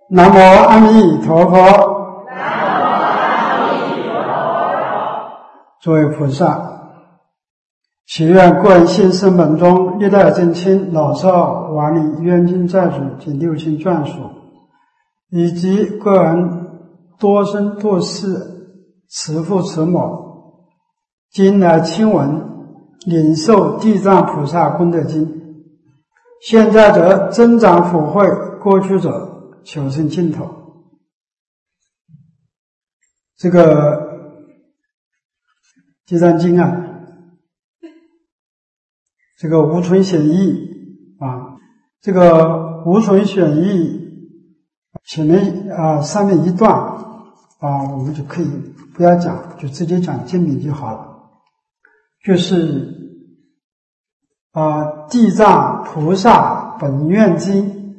南无阿弥陀佛。 南无阿弥陀佛。 诸位菩萨，祈愿个人信圣本宗历代真亲老少王礼冤亲债主及六亲眷属，以及个人多生多世慈父慈母，今来亲闻领受地藏菩萨功德经，现在则增长福慧，过去者求生净土。这个地藏经啊，这个无存显义啊，这个无存显义前面上面一段我们就可以不要讲，就直接讲经名就好了。就是地藏菩萨本愿经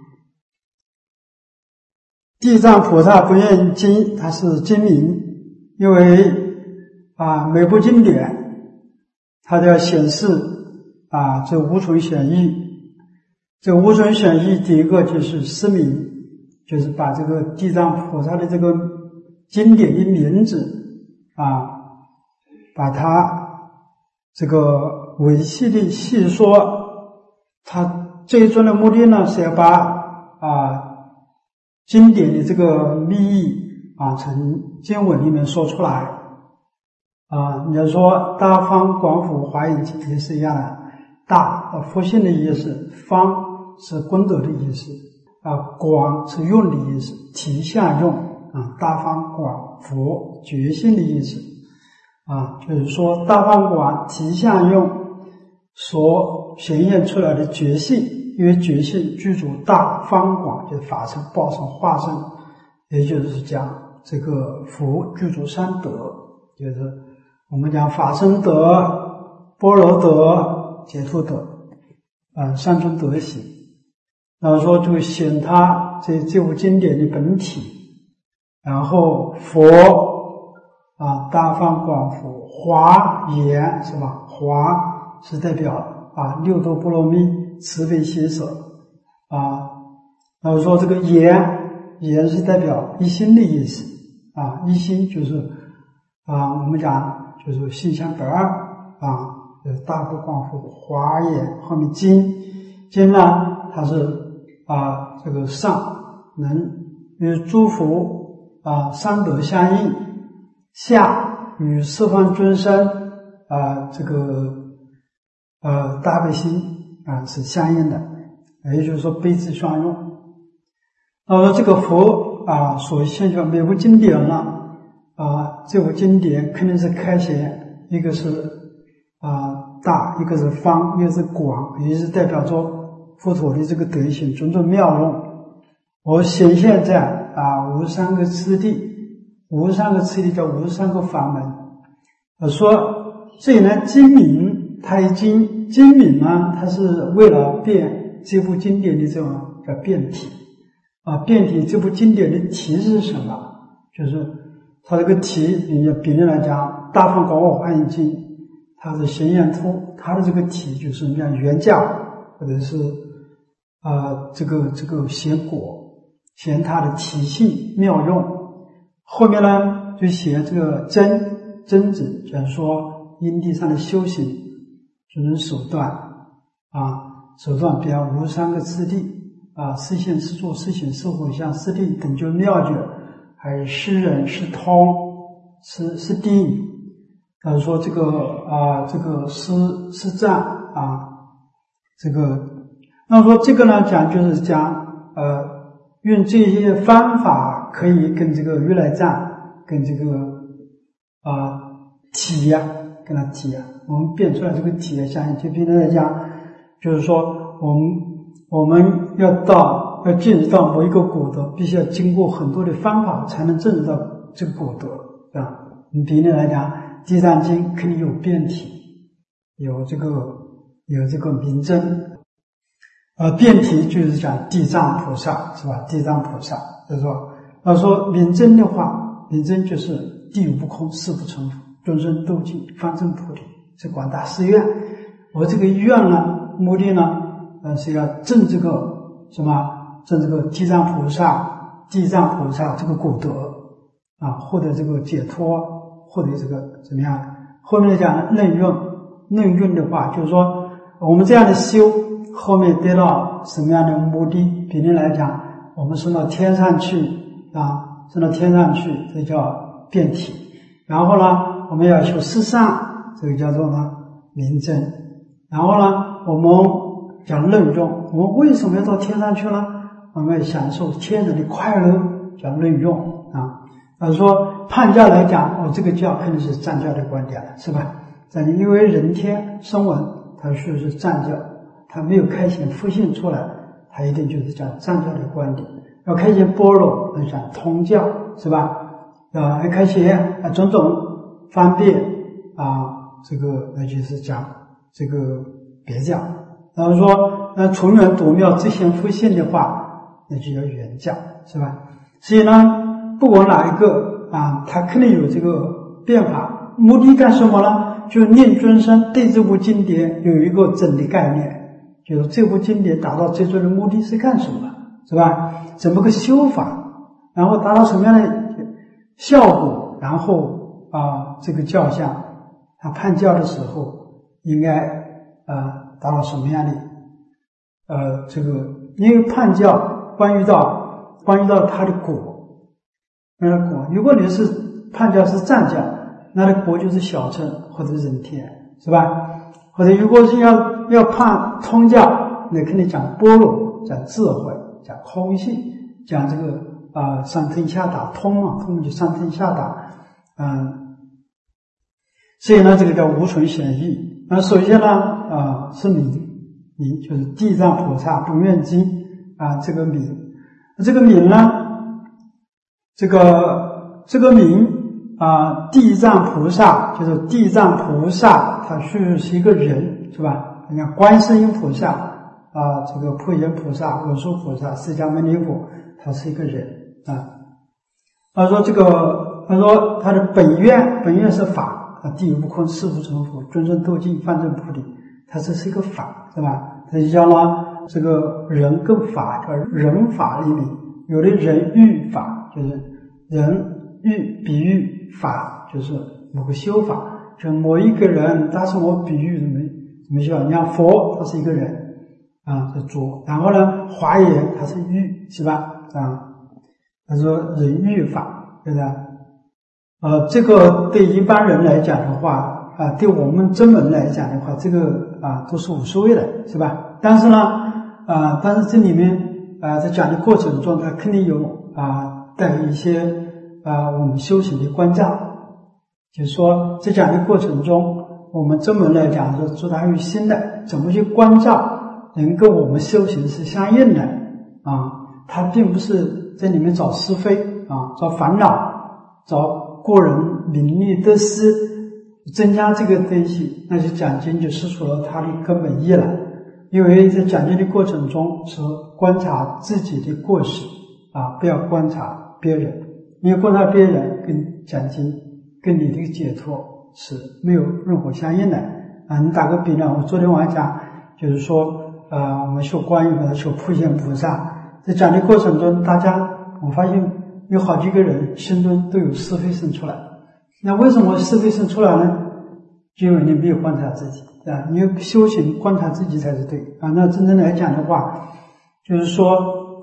地藏菩萨本愿经它是经名，因为每部经典它都要显示这无存显义。这无存显义第一个就是释名，就是把这个地藏菩萨的这个经典的名字把它这个维系的细说。它最终的目的呢，是要把经典的这个密意从经文里面说出来你要说大方广佛华严经也是一样的，大佛性的意思，方是功德的意思广是用的意思，体相用大方广佛觉性的意思就是说大方广体相用所显现出来的觉性，因为觉性具足大方广，就是法身报身化身，也就是讲这个佛具足三德，就是我们讲法身德、般若德、解脱德三种德行。然后说就显他这部经典的本体，然后佛大方广佛，华严是吧？华是代表六度波罗蜜慈悲喜舍然后说这个严是代表一心的意思一心就是我们讲就是心相得二就是大不广佛华严，后面经呢它是这个上能与诸佛三德相应，下与十方众生这个大悲心是相应的，也就是说悲智相用。那么这个佛所现象每部经典呢这部经典肯定是开显，一个是大，一个是方，一个是广，也是代表着佛陀的这个德行种种妙用，我显现在无三个次第，无三个次第叫无三个法门。说这里呢经名，它经名呢，它是为了变这部经典的这种叫变体变体这部经典的题是什么？就是它这个题，比如来讲大方广佛华严经，它是显现出它的这个题就是像原价或者是这个显果，显它的体性妙用。后面呢就写这个真子，就是说因地上的修行这种手段手段比较无三个次第四现四住四行四回向四谛等就妙诀，还有是人是通是定说这个是藏这个那说这个呢讲就是讲用这些方法可以跟这个如来藏跟这个体跟它体我们变出来这个体相应。就平常来讲，就是说我们要进入到某一个果德，必须要经过很多的方法才能证入到这个果德比例来讲，地藏经肯定有变体，有这个名称变体就是讲地藏菩萨是吧？地藏菩萨就是说名称的话，名称就是地无不空，誓不成佛，众生度尽，方正菩提，是广大誓愿。我这个愿呢，目的呢是要证这个什么这个地藏菩萨这个果德啊，获得这个解脱，获得这个怎么样？后面讲任运的话，就是说我们这样的修，后面得到什么样的目的？比例来讲，我们升到天上去啊，升到天上去，这叫变体。然后呢，我们要求世上，这个叫做呢明真。然后呢，我们讲任用，我们为什么要到天上去呢？我们要享受天人的快乐，叫任用啊。说判教来讲，这个教肯定是藏教的观点了，是吧？因为人天声闻，它是藏教，它没有开显复性出来，它一定就是讲藏教的观点。要开显般若，那讲通教，是吧？要开显种种方便这个那就是讲这个别教。然后说从缘夺妙自显复性的话，那就叫圆教，是吧？所以呢，不管哪一个它肯定有这个变法，目的干什么呢？就令尊生对这部经典有一个整的概念，就是这部经典达到最终的目的是干什么，是吧？怎么个修法，然后达到什么样的效果，然后这个教相他判教的时候应该达到什么样的这个，因为判教关于到他的果，如果你是判教是藏教，那的果就是小乘或者人天，是吧？或者如果是要判通教，那肯定讲般若，讲智慧，讲空性，讲这个上天下达通嘛，通就上天下达，所以呢，这个叫无存显义。首先呢，是名，就是地藏菩萨本愿经这个名，这个名呢，这个名。地藏菩萨就是地藏菩萨，他是一个人，是吧？你看观世音菩萨这个普贤菩萨、文殊菩萨、释迦牟尼佛，他是一个人他说他的本愿是法地无空，誓不成佛，尊胜斗净，方正菩提，他这是一个法，是吧？他就叫呢这个人跟法叫人法里面有的人喻法，就是人喻比喻。法就是某个修法，就某一个人，但是我比喻怎么修？你看佛他是一个人是主，然后呢华严他是喻，是吧？他说人喻法，对不对？这个对一般人来讲的话对我们真门来讲的话，这个都是无所谓的，是吧？但是呢但是这里面在讲的过程中，它肯定有带一些我们修行的关照，就是说在讲的过程中，我们真门来讲是主打于心的，怎么去关照能跟我们修行是相应的它并不是在里面找是非找烦恼，找个人名利得失，增加这个东西，那就讲经就失除了它的根本意了。因为在讲经的过程中是观察自己的过失不要观察别人，因为观察别人跟讲经跟你的解脱是没有任何相应的你打个比方，我昨天晚上讲就是说我们修观音修普贤菩萨，在讲的过程中，大家我发现有好几个人心中都有是非生出来。那为什么是非生出来呢？就因为你没有观察自己你有修行观察自己才是对那真正来讲的话，就是说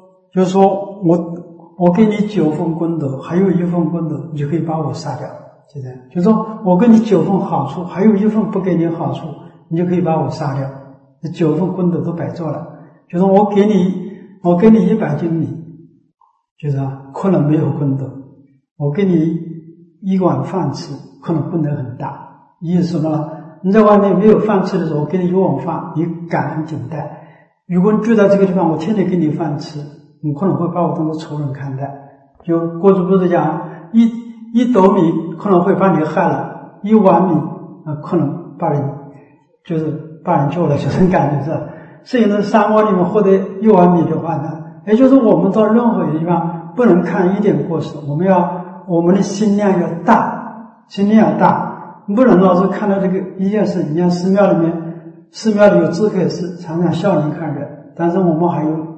我给你9份功德，还有1份功德，你就可以把我杀掉，就这样。就是说我给你9份好处，还有1份不给你好处，你就可以把我杀掉，这9份功德都白做了。就是我给你100斤米，就是可能没有功德；我给你1碗饭吃，可能功德很大。意思是什么呢？你在外面没有饭吃的时候，我给你1碗饭，你感恩顶戴。如果你住在这个地方，我天天给你饭吃，你可能会把我当作仇人看待。就过去不是讲一斗米可能会把你害了，1碗米可能把人救了，就这种感觉是。所以呢，沙漠里面获得1碗米的话呢，也就是我们到任何一个地方不能看一点过失，我们的心量要大，不能老是看到这个一件事。你像寺庙里有智慧是常常笑脸看人，但是我们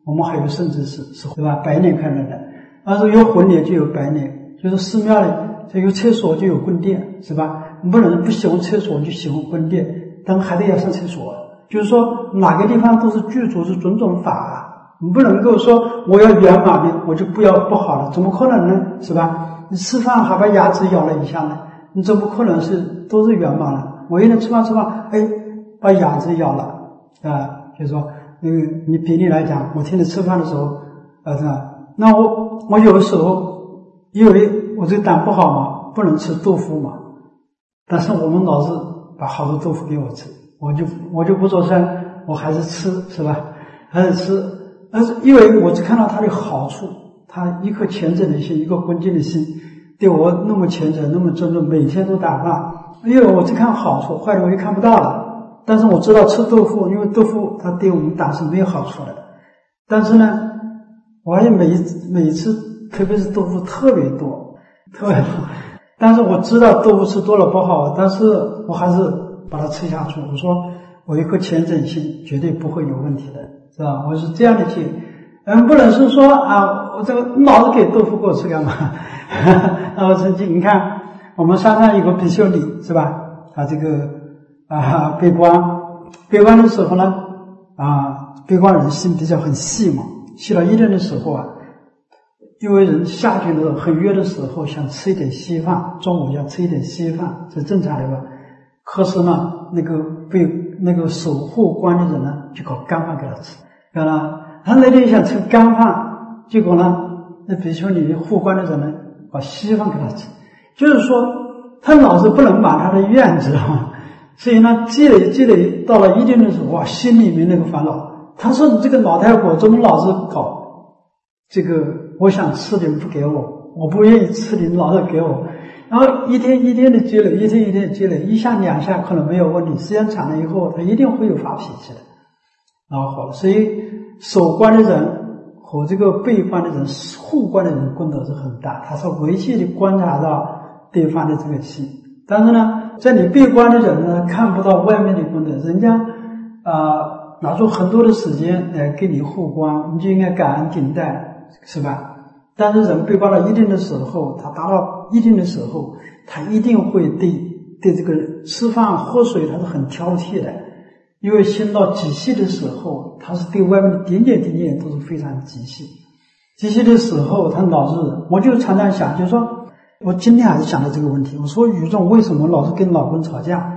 我们还有甚至是对吧？白脸看人的，但是有婚礼就有白脸，就是寺庙里这有厕所就有宫殿，是吧？你不能不喜欢厕所就喜欢宫殿，但还得要上厕所。就是说哪个地方都是具足是种种法，你不能够说我要圆满的我就不要不好了，怎么可能呢？是吧？你吃饭还把牙齿咬了一下呢，你怎么可能是都是圆满了？我一天吃饭把牙齿咬了就是说那个你比例来讲，我听你吃饭的时候是吧？那我有的时候因为我这个胆不好嘛，不能吃豆腐嘛，但是我们老是把好多豆腐给我吃，我就不做声，我还是吃，是吧？还是吃，但是因为我只看到它的好处，它一颗虔诚的心，一个恭敬的心，对我那么虔诚，那么尊重，每天都打饭，因为我只看好处，坏的我就看不到了。但是我知道吃豆腐，因为豆腐它对我们胆是没有好处的。但是呢，我还每一次，特别是豆腐特别多，但是我知道豆腐吃多了不好，但是我还是把它吃下去。我说我一颗虔诚心绝对不会有问题的，是吧？我是这样的去，不能是说我这个老是给豆腐给我吃干嘛？我曾经你看我们山上有个比丘尼，是吧？他这个闭关的时候呢闭关人心比较很细嘛，细到一定的时候因为人夏天的时候很热的时候想吃一点稀饭，中午要吃一点稀饭是正常的吧？可是呢那个守护关的人呢就搞干饭给他吃，他那天想吃干饭，结果呢那比丘尼护关的人呢把稀饭给他吃，就是说他老是不能满他的愿，知道吗？所以呢积累到了一定的时候心里面那个烦恼，他说你这个老太婆怎么老是搞这个，我想吃的不给我不愿意吃的老是给我，然后一天一天的积累，一天一天的积累，一下两下可能没有问题，时间长了以后他一定会有发脾气的。然后所以守关的人和这个被关的人护关的人功德是很大，他是维系的观察到对方的这个心。但是呢在你被关的人呢看不到外面的功德，人家拿出很多的时间来给你护关，你就应该感恩顶戴，是吧？但是人被关到一定的时候，他达到一定的时候，他一定会对这个吃饭喝水他是很挑剔的，因为心到极细的时候，他是对外面的点点都是非常极细。极细的时候他老是，我就常常想，就是说我今天还是想到这个问题，我说宇众为什么老是跟老公吵架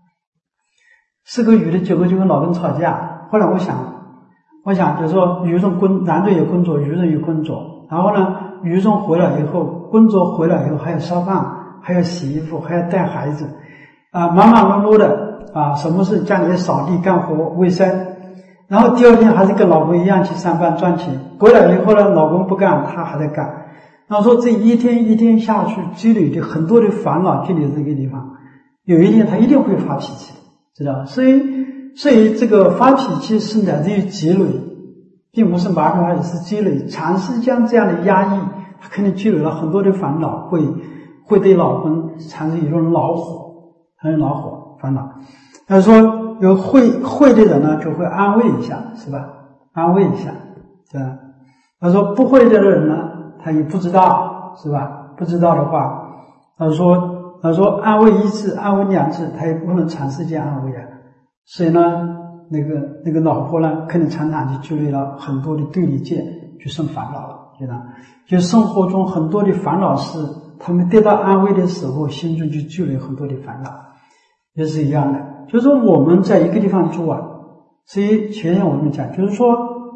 ？4个月的9个就跟老公吵架。后来我想就是说宇众男的有工作，女人有工作，然后呢宇众回来以后，工作回来以后还要烧饭，还要洗衣服，还要带孩子忙忙碌碌的什么事家里扫地干活卫生，然后第二天还是跟老公一样去上班赚钱，回来以后呢老公不干他还在干，然后说这一天一天下去积累的很多的烦恼积累这个地方，有一天他一定会发脾气的，知道吧？所以这个发脾气是来自于积累，并不是马上也是积累，长时间这样的压抑，他肯定积累了很多的烦恼，会对老公产生一种恼火烦恼。他说有会的人呢就会安慰一下，是吧？安慰一下，对吧？他说不会的人呢他也不知道，是吧？不知道的话，他说安慰1次安慰2次他也不能长时间安慰所以呢那个老婆呢肯定常常就积累了很多的对立见，就生烦恼了，对吧？就生活中很多的烦恼是他们得到安慰的时候心中就积累很多的烦恼，也是一样的。就是说我们在一个地方住所以前面我们讲就是说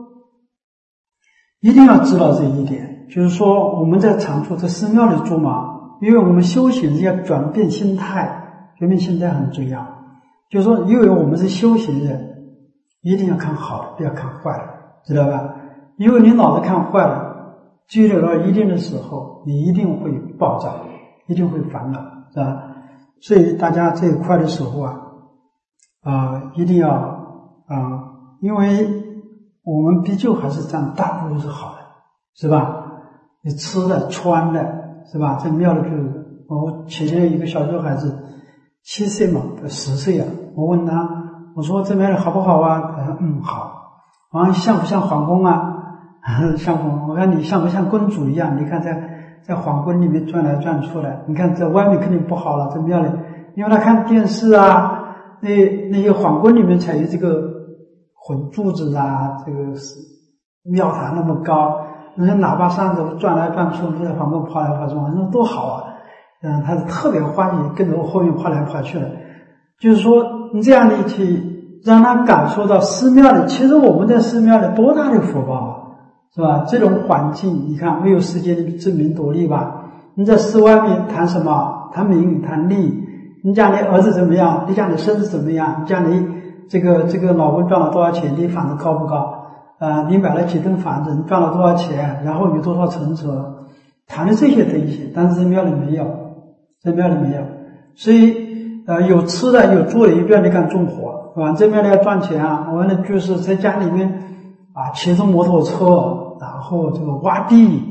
一定要知道这一点，就是说我们在常住在寺庙里住嘛，因为我们修行是要转变心态，转变心态很重要。就是说因为我们是修行人，一定要看好的，不要看坏的，知道吧？因为你老是看坏的，积累到一定的时候你一定会暴躁，一定会烦恼，是吧？所以大家这一块的时候一定要因为我们毕竟还是占大部分是好的，是吧？你吃的穿的，是吧？在庙里我前天一个小孩子7岁嘛10岁我问他，我说这庙里好不好他说好。像不像皇宫像我看你像不像公主一样？你看在皇宫里面转来转出来，你看在外面肯定不好了，在庙里，因为他看电视啊，那些皇宫里面才有这个混柱子啊，这个庙塔那么高，人家喇叭扇子转来转去，不在皇宫跑来跑去，那多好啊！他是特别欢喜跟着我后面跑来跑去的。就是说，你这样的去让他感受到寺庙里，其实我们在寺庙里多大的福报啊，是吧？这种环境，你看没有世界的争名夺利吧？你在寺外面谈什么？谈名谈利。你家里儿子怎么样？你家里孙子怎么样？你家里这个老公赚了多少钱？你房子高不高？你买了几栋房子？你赚了多少钱？然后有多少存折？谈的这些东西，但是在庙里没有，在庙里没有。所以有吃的有住的，一边你敢纵火，是吧？在庙里要赚钱啊！我呢就是在家里面骑着摩托车，然后这个挖地，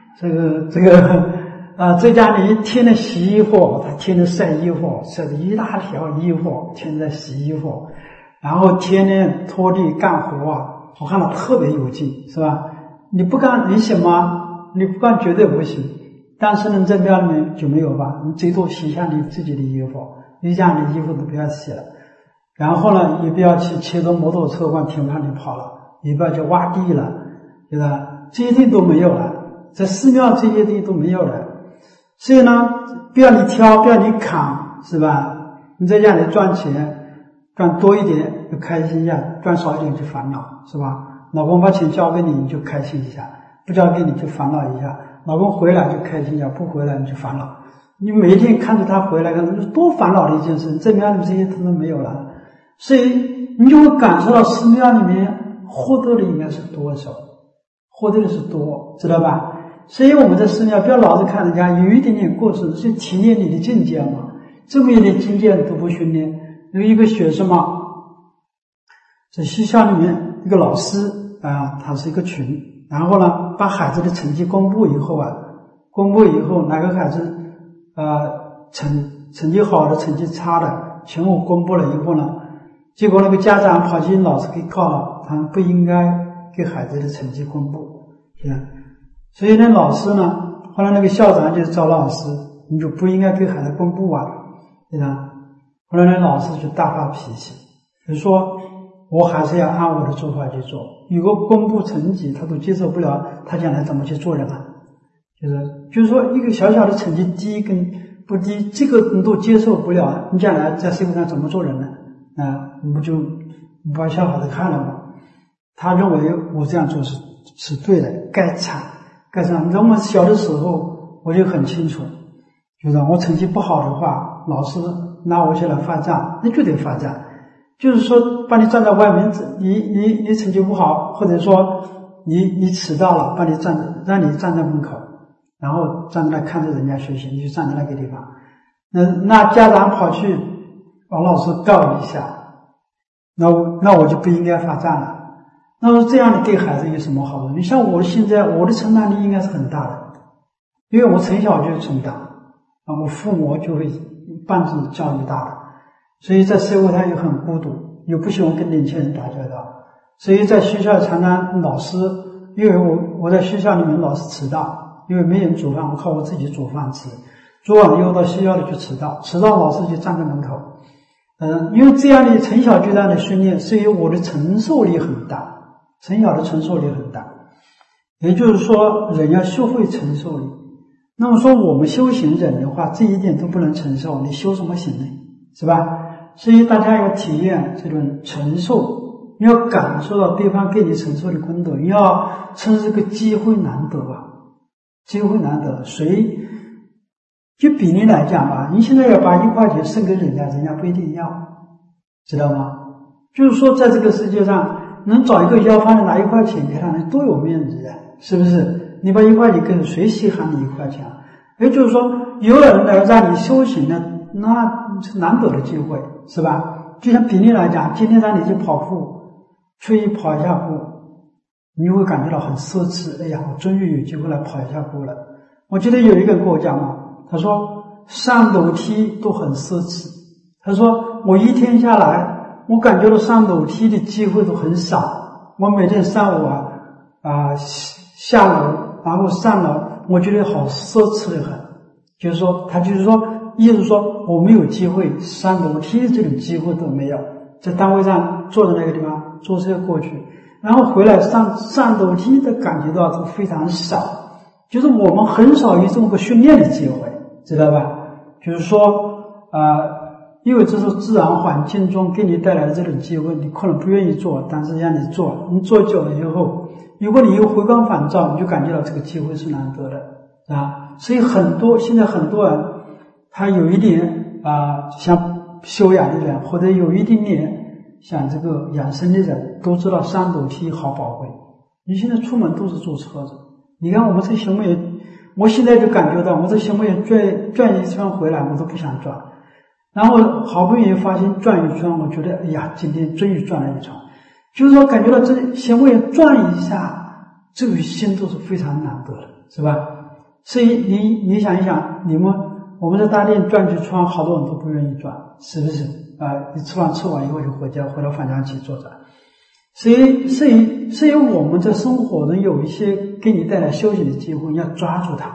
在家里天天洗衣服，他天天晒衣服，晒着一大条衣服，天天在洗衣服，然后天天拖地干活啊，我看他特别有劲，是吧？你不干你行吗？你不干绝对不行。但是呢，在庙里面就没有吧？你最多洗一下你自己的衣服，你家里衣服都不要洗了，然后呢，也不要去骑着摩托车往田旁里跑了，也不要去挖地了，对吧？这些东西都没有了，在寺庙这些东西都没有了。所以呢，不要你挑，不要你扛，是吧？你在家里赚钱，赚多一点就开心一下，赚少一点就烦恼，是吧？老公把钱交给你，你就开心一下；不交给你就烦恼一下。老公回来就开心一下，不回来你就烦恼。你每一天看着他回来，多烦恼的一件事。在庙里这些通通没有了，所以你就会感受到寺庙里面获得的应该是多少，获得的是多，知道吧？所以我们在寺庙不要老是看人家有一点点过失，去体验你的境界嘛。这么一点境界都不训练。有一个学生嘛，在学校里面一个老师他是一个群，然后呢把孩子的成绩公布以后哪个孩子成绩好的成绩差的全部公布了以后呢，结果那个家长跑去老师给告了，他们不应该给孩子的成绩公布，是吧？所以呢，老师呢，后来那个校长就找老师，你就不应该给孩子公布啊，对吧？后来那老师就大发脾气，就说我还是要按我的做法去做。如果公布成绩他都接受不了，他将来怎么去做人啊？就是说一个小小的成绩低跟不低，这个你都接受不了，你将来在社会上怎么做人呢？你不就把小孩子看了吗？他认为我这样做是对的，该惨。那么小的时候我就很清楚，就是我成绩不好的话，老师拿我起来罚站，那就得罚站。就是说把你站在外面，你成绩不好，或者说你迟到了，让你站在门口，然后站在那看着人家学习，你就站在那个地方。那家长跑去把老师告一下，那我就不应该罚站了。那么这样的对孩子有什么好处？你像我现在我的承担力应该是很大的，因为我从小就承担我父母就会帮助教育大的，所以在社会上又很孤独，又不喜欢跟年轻人打交道，所以在学校常常老师，因为我在学校里面老是迟到，因为没人煮饭，我靠我自己煮饭吃，煮完以后到学校里去迟到老师就站在门口。因为这样的从小就这样的训练，所以我的承受力很大，从小的承受力很大。也就是说人要学会承受力。那么说我们修行人的话，这一点都不能承受，你修什么行呢？是吧？所以大家要体验这种承受，你要感受到对方给你承受的功德，你要趁这个机会难得啊，机会难得。就比例来讲吧，你现在要把1块钱送给人家，人家不一定要，知道吗？就是说在这个世界上能找一个要饭的拿1块钱给他，人多有面子啊，是不是？你把1块钱给谁稀罕你1块钱？也就是说有人来让你修行的，那是难得的机会，是吧？就像比例来讲，今天让你去跑步，出去跑一下步，你会感觉到很奢侈，哎呀，我终于有机会来跑一下步了。我记得有一个人跟我讲嘛，他说上楼梯都很奢侈，他说我一天下来我感觉到上楼梯的机会都很少，我每天上午下楼，然后上楼，我觉得好奢侈的很。就是说，他就是说，意思说我没有机会上楼梯，这种机会都没有。在单位上坐在那个地方坐车过去，然后回来上楼梯的感觉到都非常少，就是我们很少有这么个训练的机会，知道吧？就是说因为这是自然环境中给你带来的这种机会，你可能不愿意做，但是让你做，你做久了以后，如果你有回光返照，你就感觉到这个机会是难得的啊。所以现在很多人他有一点像修养的人，或者有一点点像这个养生的人，都知道上楼梯好宝贵。你现在出门都是坐车子，你看我们这行为，我现在就感觉到我这行为转一圈回来我都不想转，然后好不容易发现转一圈，我觉得哎呀，今天终于转了一圈，就是说感觉到这行为转一下，这个心都是非常难得的，是吧？所以你想一想，我们在大殿转几圈，好多人都不愿意转，是不是你吃完以后就回家，回到返家期坐着。所以我们在生活中有一些给你带来休息的机会，要抓住它，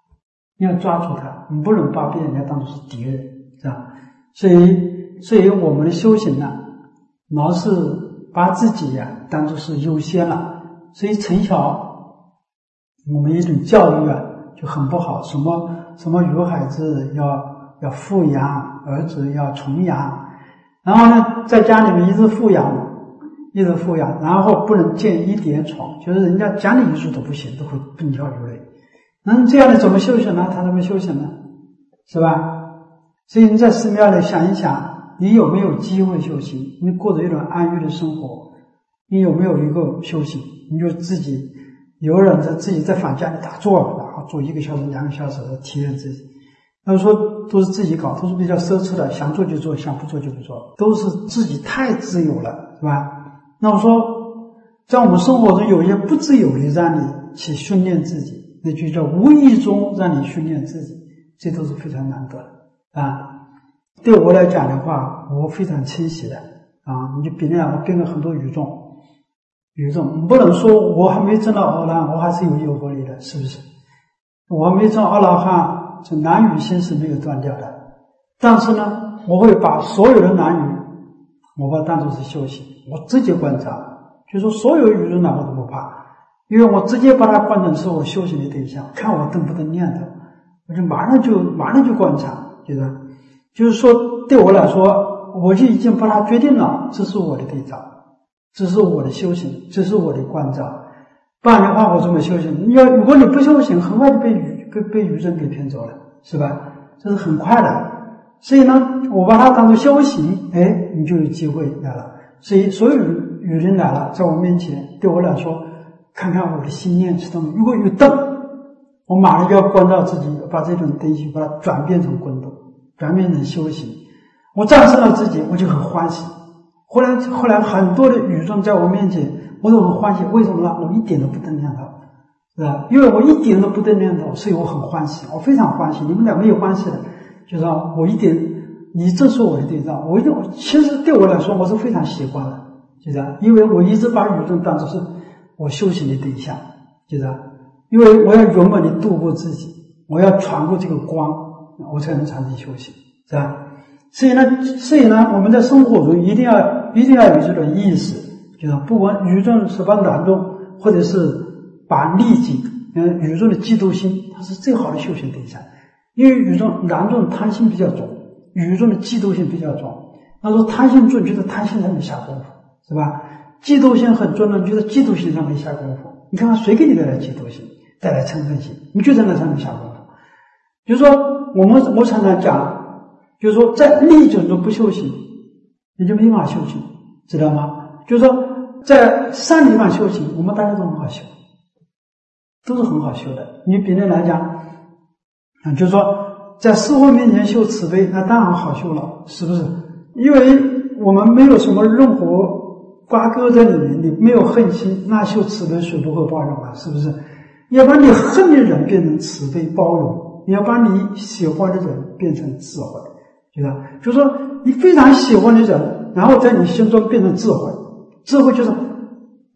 你不能把别人家当作是敌人，是吧？所以我们的修行呢，老是把自己当作是优先了，所以从小我们一种教育就很不好，什么女孩子要富养，儿子要穷养，然后呢在家里面一直富养，然后不能见一点宠，就是人家讲你一句都不行，都会崩跳如雷。那这样的怎么修行呢？他怎么修行呢？是吧？所以你在寺庙里想一想，你有没有机会修行？你过着一种安逸的生活，你有没有一个修行？你就自己有人自己在房间里打坐，然后做1个小时、2个小时的体验自己。要说都是自己搞，都是比较奢侈的，想做就做，想不做就不做，都是自己太自由了，是吧？那我说，在我们生活中有一些不自由的让你去训练自己，那就叫无意中让你训练自己，这都是非常难得的对我来讲的话，我非常清晰的你就比那我跟了很多语众，不能说我还没证到阿罗汉，我还是有诱惑力的，是不是？我还没证阿罗汉，这男女心是没有断掉的，但是呢，我会把所有的男女，我把它当作是修行，我直接观察，就是说所有语众我都不怕，因为我直接把它观成是我修行的对象，看我动不动念头，我就马上就观察，就是说对我来说，我就已经把它决定了，这是我的对照，这是我的修行，这是我的观照。不然的话，我怎么修行？如果你不修行，很快就被愚人给骗走了，是吧？这是很快的。所以呢，我把它当作修行，你就有机会来了。所以所有愚人来了，在我面前，对我来说，看看我的心念是怎么。如果有灯，我马上就要关照自己，把这种东西把它转变成滚动，转变成修行。我战胜了自己，我就很欢喜。后来很多的语众在我面前，我都很欢喜。为什么呢？我一点都不动念头，是吧？因为我一点都不动念头，所以我很欢喜，我非常欢喜。你们俩没有关系的，就是说我一点，你这是我的对照。其实对我来说，我是非常喜欢的，就是因为我一直把语众当作是我修行的对象，就是因为我要勇猛地度过自己，我要传过这个光，我才能产生修行，是吧？所以呢，我们在生活中一定要有这种意识，就是不管语众是把难众，或者是把利己，语众的嫉妒心，它是最好的修行对象。因为难众贪心比较重，语众的嫉妒心比较重。他说贪心重，就是贪心上面下功夫，是吧？嫉妒心很重的，就是嫉妒心上面下功夫。你看看谁给你带来嫉妒心，带来嗔恨心，你就在那上面下功夫。就是说，我常常讲，就是说在利种中不修行，你就没法修行，知道吗？就是说在善地方修行，我们大家都很好修，都是很好修的。你比例来讲，就是说在师父面前修慈悲，那当然好修了，是不是？因为我们没有什么任何瓜葛在里面，你没有恨心，那修慈悲谁不会包容啊？是不是？要把你恨的人变成慈悲包容，你要把你喜欢的人变成智慧，就是说你非常喜欢的人，然后在你心中变成智慧。智慧就是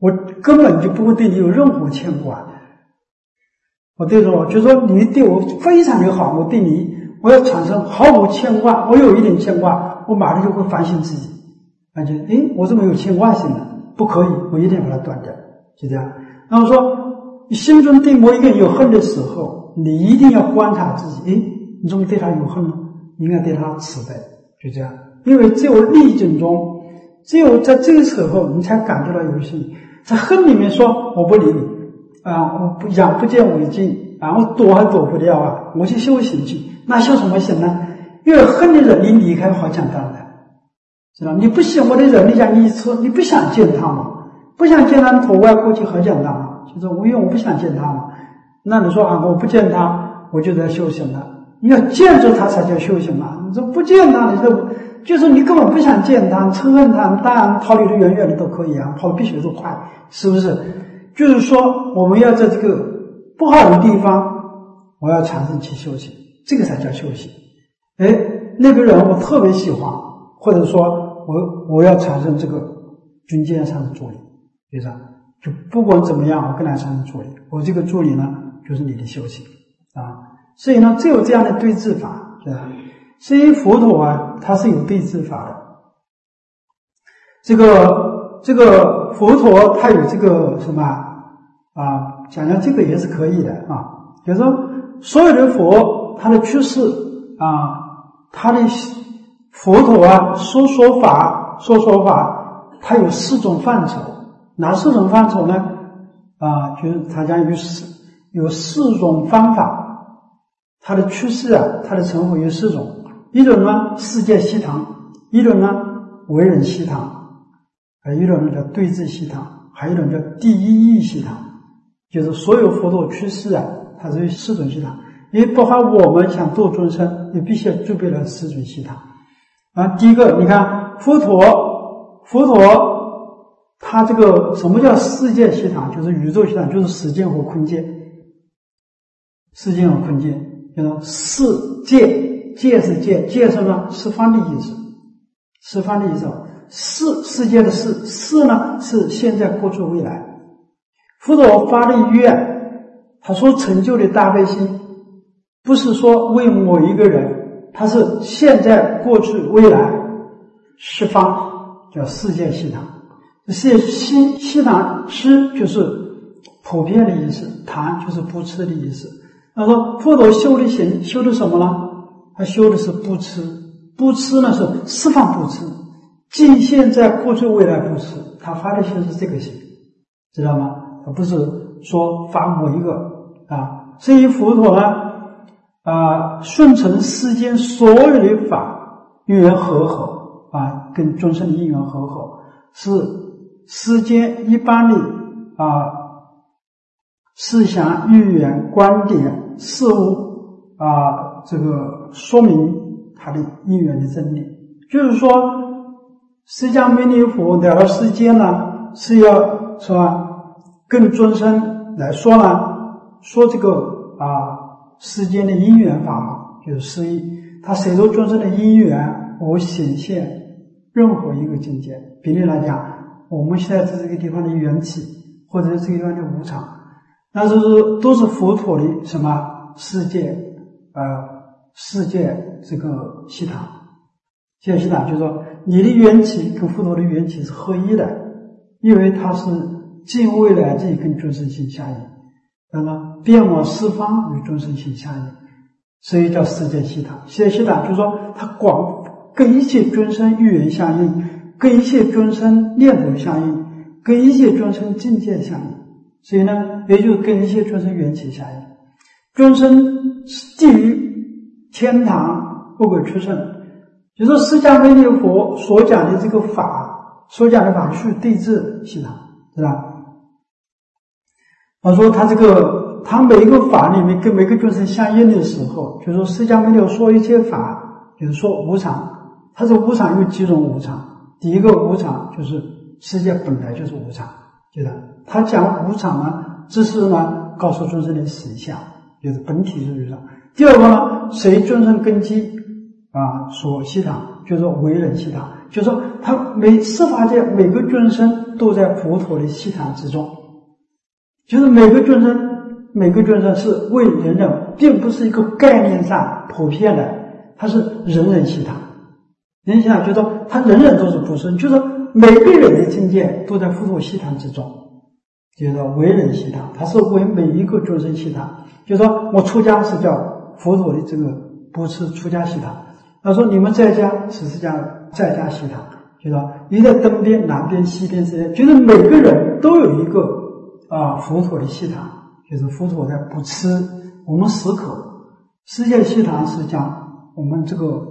我根本就不会对你有任何牵挂。我对着我就说你对我非常的好，我对你我要产生毫无牵挂，我有一点牵挂，我马上就会反省自己，感觉我怎么有牵挂心呢？不可以，我一定要把它断掉，就这样。然后说你心中对某一个人有恨的时候，你一定要观察自己，你怎么对他有恨呢？你应该对他慈悲，就这样。因为只有逆境中，只有在这个时候你才感觉到有心。在恨里面说我不理你我不眼不见为净我躲还躲不掉我去修行去，那修什么行呢？因为恨的人你离开好简单的，知道你不喜欢的人你想你不想见他嘛，不想见他投外过去很简单嘛，就是因为我不想见他嘛。那你说我不见他我就在修行了，你要见着他才叫修行嘛。你说不见他，你说就是你根本不想见他，嗔恨他，当然逃离得远远的都可以跑得比谁都快，是不是？就是说我们要在这个不好的地方我要产生去修行，这个才叫修行。那个人我特别喜欢，或者说我要产生这个军阶上的助理，就是就不管怎么样我跟他产生助理，我这个助理呢就是你的修行所以呢只有这样的对治法，对吧？所以佛陀他是有对治法的。这个佛陀他有这个什么讲这个也是可以的比如说所有的佛他的趋势他的佛陀说法他有4种范畴。哪4种范畴呢？就是他讲有4种方法，他的趋势他的成佛有4种。一种呢世界西堂，一种呢为人西堂，还有一种呢叫对治西堂，还有一种叫第一义西堂。就是所有佛陀趋势它是有4种西堂，因为包括我们想度众生也必须要具备了4种西堂第一个你看佛陀他这个什么叫世界西堂？就是宇宙西堂，就是时间和空间，世间和空间叫世界，界是界，界是呢十方的意思，十方的意思世界的世呢是现在过去未来。佛陀发的愿，他所成就的大悲心不是说为某一个人，他是现在过去未来十方，叫世界西堂。世界西堂施就是普遍的意思，堂就是不吃的意思。他说佛陀修的行修的什么呢？他修的是不吃，不吃呢是释放不吃，尽现在过去未来不吃，他发的心是这个心，知道吗？他不是说发某一个所以佛陀呢顺承世间所有的法因缘和合跟众生的因缘和合，是世间一般的思想语言观点事物这个说明它的因缘的真理。就是说释迦牟尼佛来到世间呢，是要是吧跟众生来说呢，说这个世间的因缘法嘛，就是释义。他随着众生的因缘而显现任何一个境界。比例来讲，我们现在在这个地方的缘起，或者是这个地方的无常，那都是佛陀的什么世界这个西堂。这个西堂就是说你的缘起跟佛陀的缘起是合一的，因为它是尽未来际跟众生心相应，遍往四方与众生心相应，所以叫世界西堂。世界西堂就是说它广跟一切众生语言相应，跟一切众生念头相应，跟一切众生境界相应，所以呢也就是跟一切众生缘起相应。众生地狱天堂不鬼出生，就是说释迦牟尼佛所讲的这个法，所讲的法是对治西堂，是吧？他说他每一个法里面跟每个众生相应的时候，就是说释迦牟尼佛说一切法，就是说无常。他说无常有几种无常，第一个无常就是世界本来就是无常，就是他讲无常呢，这是呢告诉众生的实相，就是本体是无常。第二个呢，随众生根基所悉谈，就是说为人悉谈，就是说他十法界每个众生都在佛陀的悉谈之中，就是每个众生是为人人，并不是一个概念上普遍的，它是人人悉谈。人人悉谈就是说他人人都是菩萨，就是说每个人的境界都在佛陀悉谈之中，就是说为人悉谈，他是为每一个众生悉谈。就是说我出家是叫佛陀的这个不是出家悉谈，他说你们在家是在家悉谈，就是说你在东边南边西边之间，就是每个人都有一个佛陀的悉谈，就是佛陀在不吃我们食口。世界悉谈是讲我们这个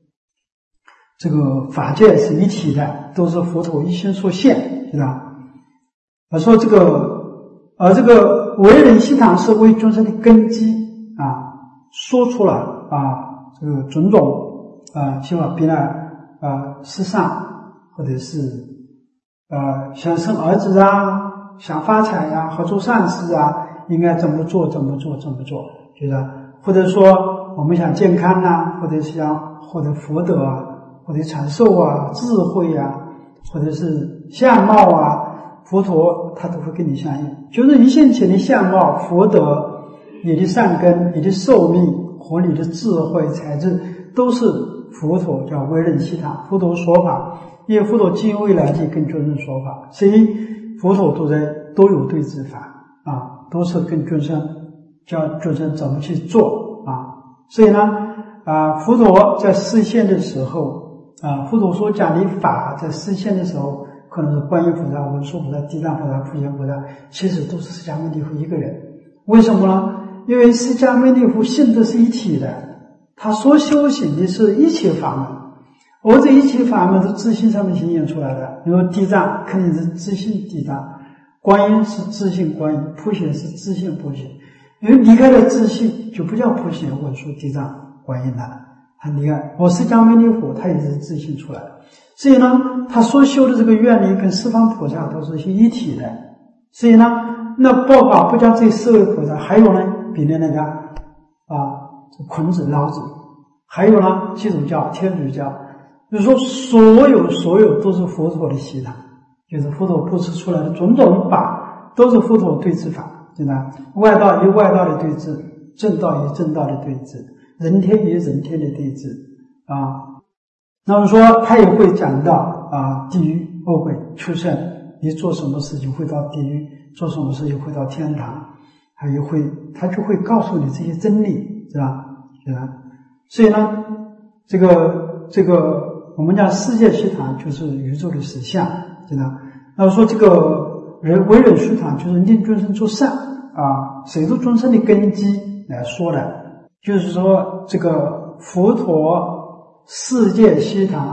法界是一体的，都是佛陀一心所现，是吧？说这个为人悉谈是为众生的根基说出了这个种种希望别来施善，或者是想生儿子想发财和做善事应该怎么做，就是或者说我们想健康或者是想获得福德或者长寿智慧或者是相貌佛陀他都会跟你相应，就是你先前的相貌、福德、你的善根、你的寿命和你的智慧、才智，都是佛陀叫为人悉谈，佛陀说法，因为佛陀今未来地跟众生说法，所以佛陀都有对治法都是跟众生教众生怎么去做所以呢佛陀在示现的时候佛陀所讲的法在示现的时候，可能是观音菩萨、文殊菩萨、地藏菩萨、普贤菩萨，其实都是释迦牟尼佛一个人。为什么呢？因为释迦牟尼佛性质是一体的，他所修行的是一切法门，而这一切法门是自性上面显现出来的。比如地藏肯定是自性地藏，观音是自性观音，普贤是自性普贤。因为离开了自性，就不叫普贤、文殊、地藏、观音了。他离开释迦牟尼佛，他也是自性出来的。所以呢，他所修的这个愿力跟十方菩萨都是一体的。所以呢，那报法不讲这四位菩萨，还有呢，比如那个孔子、老子，还有呢，基督教、天主教，就是说所有都是佛陀的悉谈，就是佛陀布施出来的种种法，都是佛陀对治法，对吧？外道与外道的对治，正道与正道的对治，人天与人天的对治那么说他也会讲到地狱、恶鬼、畜生，你做什么事情会到地狱，做什么事情会到天堂，他就会告诉你这些真理，是吧？所以呢，这个我们讲世界悉谈就是宇宙的实相，是吧？那么说这个为人悉谈就是令众生做善随着众生的根基来说的，就是说这个佛陀世界悉谈，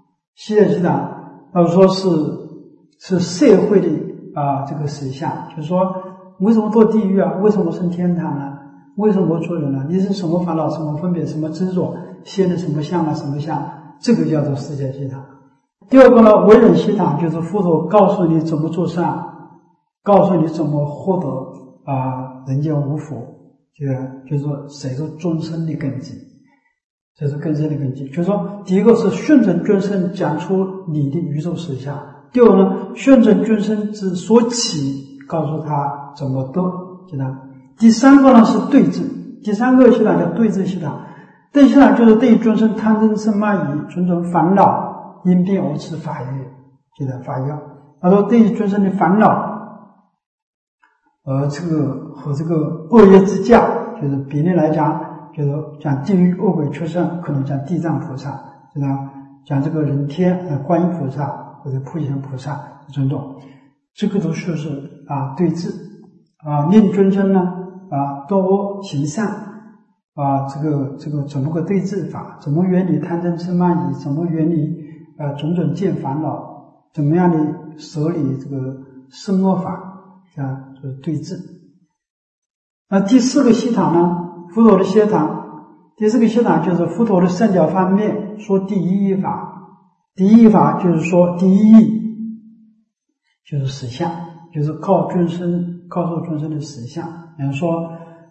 那么说是社会的这个实相，就是说为什么堕地狱为什么升天堂呢？为什么做人呢？你是什么烦恼、什么分别、什么执着，现的什么相什么相，这个叫做世界悉谈。第二个呢，为人悉谈就是佛陀告诉你怎么做善，告诉你怎么获得人间无福，就是说随着众生的根基，这是更深的根基。就是说第一个是训正众生讲出你的宇宙实相，第二个呢，训正众生之所起，告诉他怎么得，知道？第三个呢是对治，第三个悉谈叫对治悉谈。对治悉谈就是对众生贪嗔痴慢疑种种烦恼因病而持法药，记得法药。他说对于众生的烦恼这个和这个恶业之教，就是比例来讲，就是讲地狱、恶鬼、畜生，可能讲地藏菩萨，是吧？讲这个人天观音菩萨或者普贤菩萨种种，这个都是对治令众生呢多恶行善这个怎么个对治法？怎么远离贪嗔痴慢疑？怎么远离种种见烦恼？怎么样的舍离这个生恶法就是对治。那第四个悉谈呢，佛陀的悉谈，第四个悉谈就是佛陀的圣教方面说第一义法。第一义法就是说第一义就是实相，就是告诉众生的实相。比方说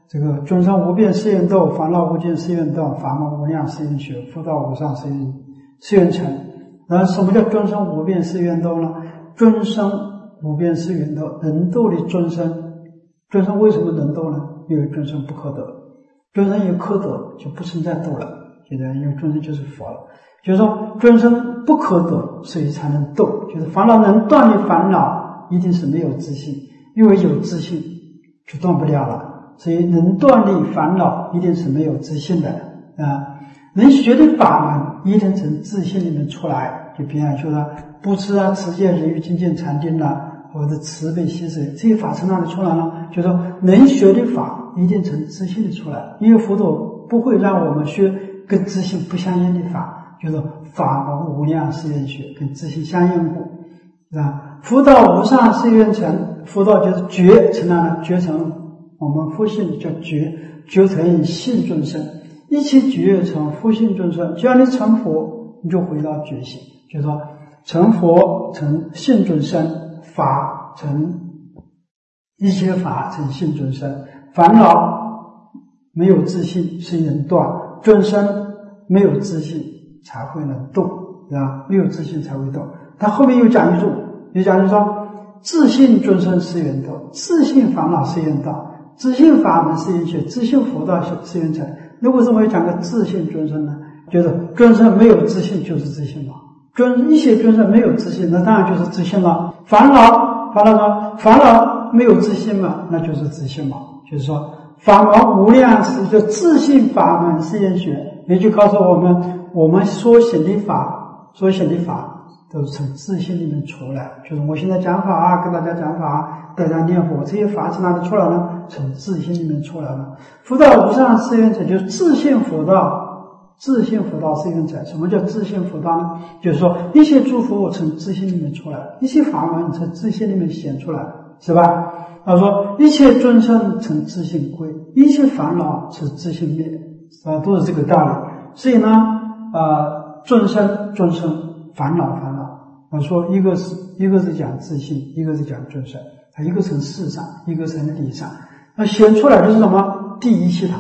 这个尊生无边誓愿度，烦恼无尽誓愿断，法门无量誓愿学，佛道无上誓愿成。那什么叫尊生无边誓愿度呢？尊生无边誓愿度，能度的尊生。尊生为什么能度呢？因为尊生不可得，尊生有可得就不存在度了。现在因为尊生就是佛了，就是说尊生不可得，所以才能度。就是烦恼能断的烦恼，一定是没有自信，因为有自信就断不了了。所以能断的烦恼一定是没有自信的啊，能学的法门一定从自信里面出来。就比方说呢，布施啊、持戒、忍辱、精进、禅定啊，或者慈悲喜舍，这些法从哪里出来呢？就是说能学的法一定从自信里出来，因为佛陀不会让我们学跟自信不相应的法，就是法门无量誓愿学跟自信相应故啊。佛道无上誓愿成，佛道就是觉成哪呢？觉成我们佛性叫觉成性众生，一切觉成佛性众生。只要你成佛，你就回到觉性，就是说成佛成性众生，法成一切法成性众生，烦恼没有自信是能断，众生没有自信才会能动，没有自信才会动。他后面又讲一句，说自信众生誓愿度，自信烦恼誓愿断，自信法门誓愿学，自信佛道誓愿成。那为什么要讲个自信众生呢？就是众生没有自信就是自信了，一切众生没有自信，那当然就是自信了。烦恼没有自信嘛，那就是自信嘛。就是说法门无量是就自信法门誓愿学，也就告诉我们所显的法都是从自信里面出来。就是我现在讲法啊，跟大家讲法，大家念佛，这些法从哪里出来呢？从自信里面出来了。佛道无上誓愿成，就是自信佛道誓愿成。什么叫自信佛道呢？就是说一切诸佛从自信里面出来，一切法门从自信里面显出来，是吧？他说一切众生从自信归，一切烦恼从自信灭，都是这个道理。所以呢众生烦恼，说一个是讲自信，一个是讲众生，一个从事上，一个从理上。那显出来的是什么？第一系统，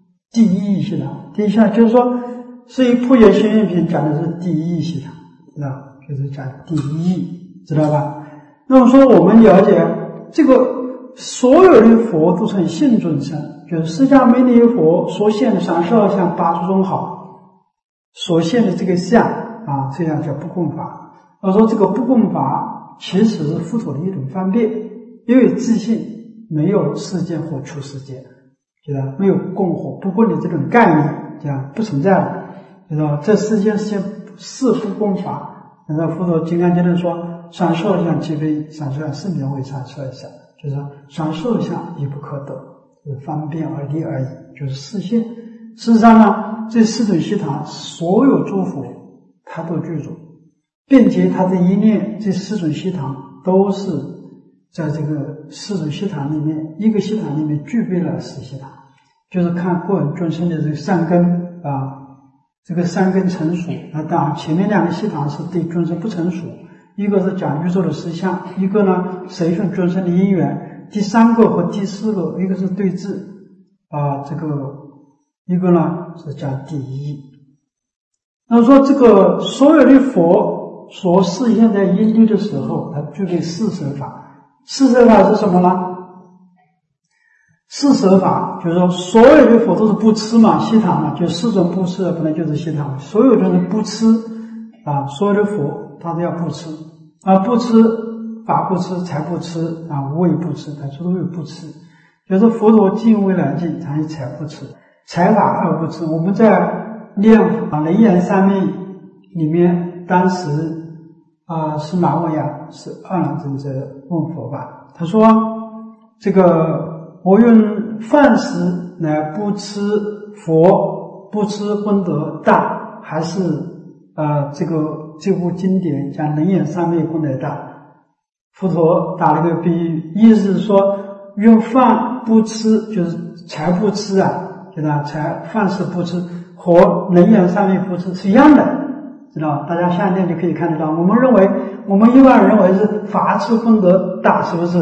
就是说，所以普贤行愿品讲的是第一系统，就是讲第一，知道吧？那么说我们了解这个所有的佛都成性众生，就是释迦牟尼佛所现的32相8处中好所现的这个相这样叫不共法。我说这个不共法其实是佛陀的一种方便，因为自信没有世间或出世间，没有共或不共的这种概念，这样不存在的。就是这世间是不共法。佛陀金刚经里说32相即非32相，是名为32相，就是32相亦不可得，就是方便而立而已，就是示现。事实上呢，这四种系统所有诸佛他都具足，并且他的一念，这四种系统都是在这个四种系统里面，一个系统里面具备了四系统，就是看个人众生的这个善根这个善根成熟。那当然前面两个系统是对众生不成熟，一个是讲宇宙的实相，一个呢随顺众生的因缘，第三个和第四个一个是对治这个一个呢是讲第一。那么说这个所有的佛所示现在因地的时候，它具备四摄法。四摄法是什么呢？四摄法就是说所有的佛都是不吃嘛，系统嘛，就四种不吃本来就是系统，所有人不吃所有的佛他都要不吃不吃法不吃财不吃无为不吃，他都有不吃。就是佛陀尽未来尽，他以财不吃，财法二不吃。我们在念楞严三昧里面，当时司马问呀，是二郎真者问佛吧，他说这个我用饭食来不吃佛，不吃功德大，还是这部经典讲楞严三昧功德大？佛陀打了个比喻，意思是说用饭不吃，就是财不吃饭食不吃和楞严三昧不吃是一样的，知道吧？大家下面就可以看得到，我们一般人认为是法吃功德大，是不是？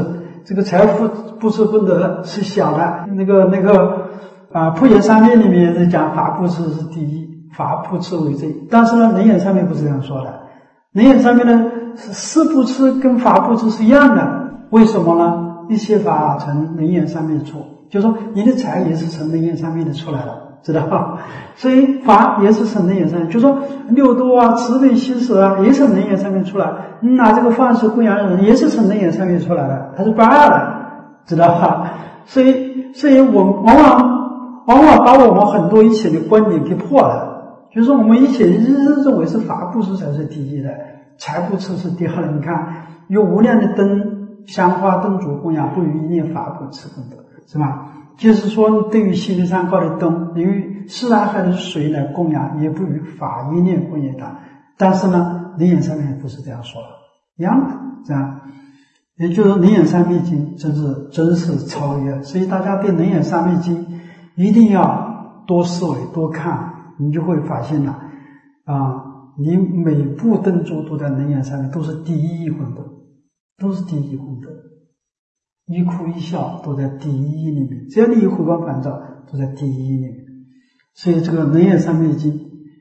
这个财富布施功德是小的。普贤三昧里面是讲法布施是第一，法布施为最。但是呢，能言三昧不是这样说的。能言三昧呢，是布施跟法布施是一样的。为什么呢？一切法从能言三昧出，就是说你的财也是从能言三昧的出来的，知道吧？所以法也是从能言三昧，就是说六度啊、慈悲喜舍啊，也是从能言三昧出来。拿这个方式供养人，也是从能言三昧出来的，它是不二的，知道吧？所以我往往把我们很多以前的观点给破了，就是说我们以前一直认为是法布施才是第一的，财布施是第二的。你看，有无量的灯、香花、灯烛供养，不如一念法布施功德，是吧？就是说，对于心灵上高的灯，因为四大海的水来供养，也不如法一念供养它。但是呢，能言三昧不是这样说的，一样的，这样。也就是能言三昧经真是超越，所以大家对能言三昧经一定要多思维多看，你就会发现了你每部灯珠都在能言三昧，都是第一义功德，都是第一义功德，一哭一笑都在第一义里面，只要你有回光返照都在第一义里面。所以这个能言三昧经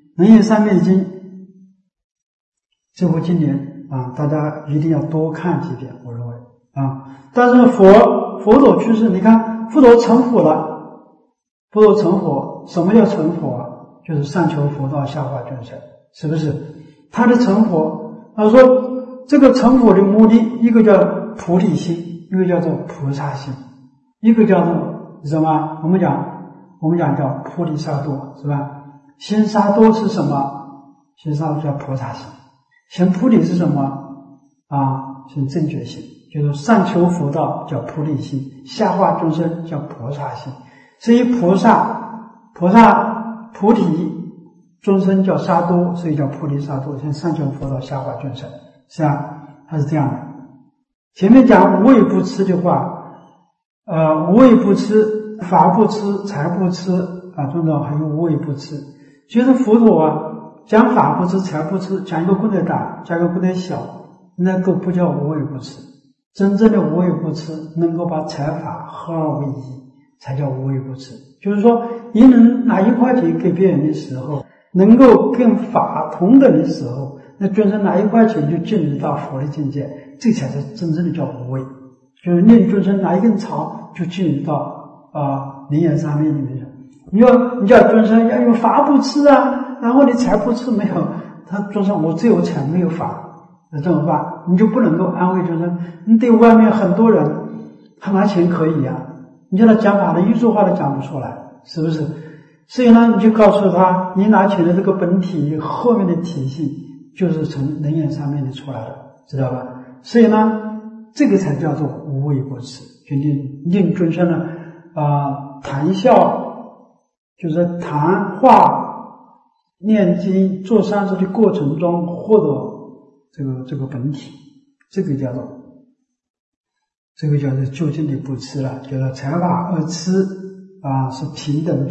这部经典大家一定要多看几遍，我认为但是佛陀居士，你看佛陀成佛了，佛陀成佛，什么叫成佛就是上求佛道，下化众生，是不是？他的成佛，他说这个成佛的目的，一个叫菩提心，一个叫做菩萨心，一个叫做什么？我们讲叫菩提萨埵，是吧？行萨埵是什么？行萨埵叫菩萨心。行菩提是什么？行正觉心，就是上求佛道叫菩提心，下化众生叫菩萨心。所以菩提众生叫萨埵，所以叫菩提萨埵，上求佛道，下化众生，是吧？它是这样的。前面讲无畏不痴的话，无畏不痴，法不痴，财不痴中间还有无畏不痴。就是佛陀讲法不痴，财不痴，讲一个功德大，讲一个功德小，那个不叫无畏不痴。真正的无畏不痴，能够把财法合二为一，才叫无畏不痴。就是说，你能拿1块钱给别人的时候，能够跟法同等的时候，那众生拿1块钱就进入到佛的境界，这才是真正的叫无畏。就是令众生拿1根草就进入到能言三昧里面去。你叫众生要有法不痴然后你财不痴没有，他众生我只有财没有法，那怎么办？你就不能够安慰众生。你对外面很多人，他拿钱可以你叫他讲法的一句话都讲不出来，是不是？所以呢，你就告诉他，你拿钱的这个本体后面的体系就是从能言三昧里出来的，知道吧？所以呢，这个才叫做无畏不痴，就令众生呢谈笑，就是谈话念经做善事的过程中获得这个本体，这个叫做究竟的不痴了，叫做财法二痴是平等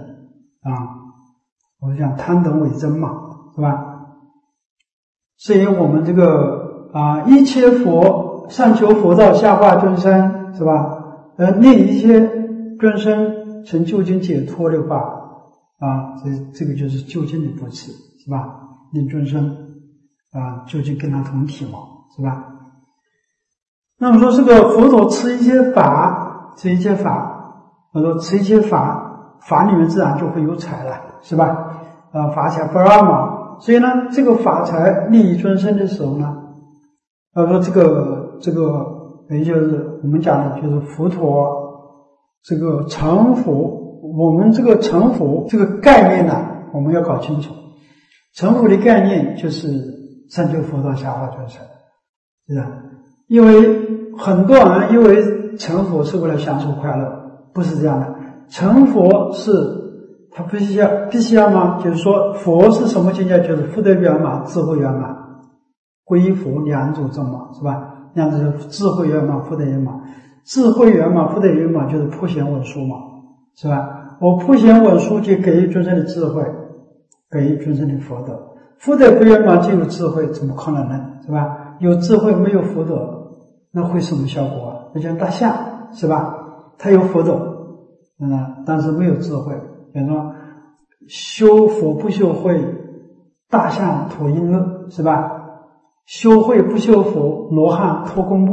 我们讲贪等为真嘛，是吧？所以我们这个一切佛上求佛道，下化众生，是吧？令一切众生成究竟解脱的话这个就是究竟的不痴，是吧？令众生究竟跟他同体嘛，是吧？那么说这个佛陀持一些法，我说持一些法里面自然就会有财了，是吧？法财不二嘛，所以呢，这个法财利益众生的时候呢，说这个也就是我们讲的，就是佛陀这个成佛。我们这个成佛这个概念呢，我们要搞清楚。成佛的概念就是上求佛道，下化众生，是吧？因为很多人以为成佛是为了享受快乐，不是这样的。成佛是他必须要吗？就是说佛是什么境界？就是福德圆满、智慧圆满，归佛两种正嘛，是吧？两种就是智慧圆满、福德圆满。智慧圆满、福德圆满就是普贤文殊嘛，是吧？我普贤文殊就给予众生的智慧，给予众生的福德。福德不圆满就有智慧，怎么可能呢？是吧？有智慧没有福德，那会什么效果那叫大象，是吧？它有佛斗，但是没有智慧。比如说修佛不修慧，大象驮璎珞，是吧？修慧不修佛，罗汉驮空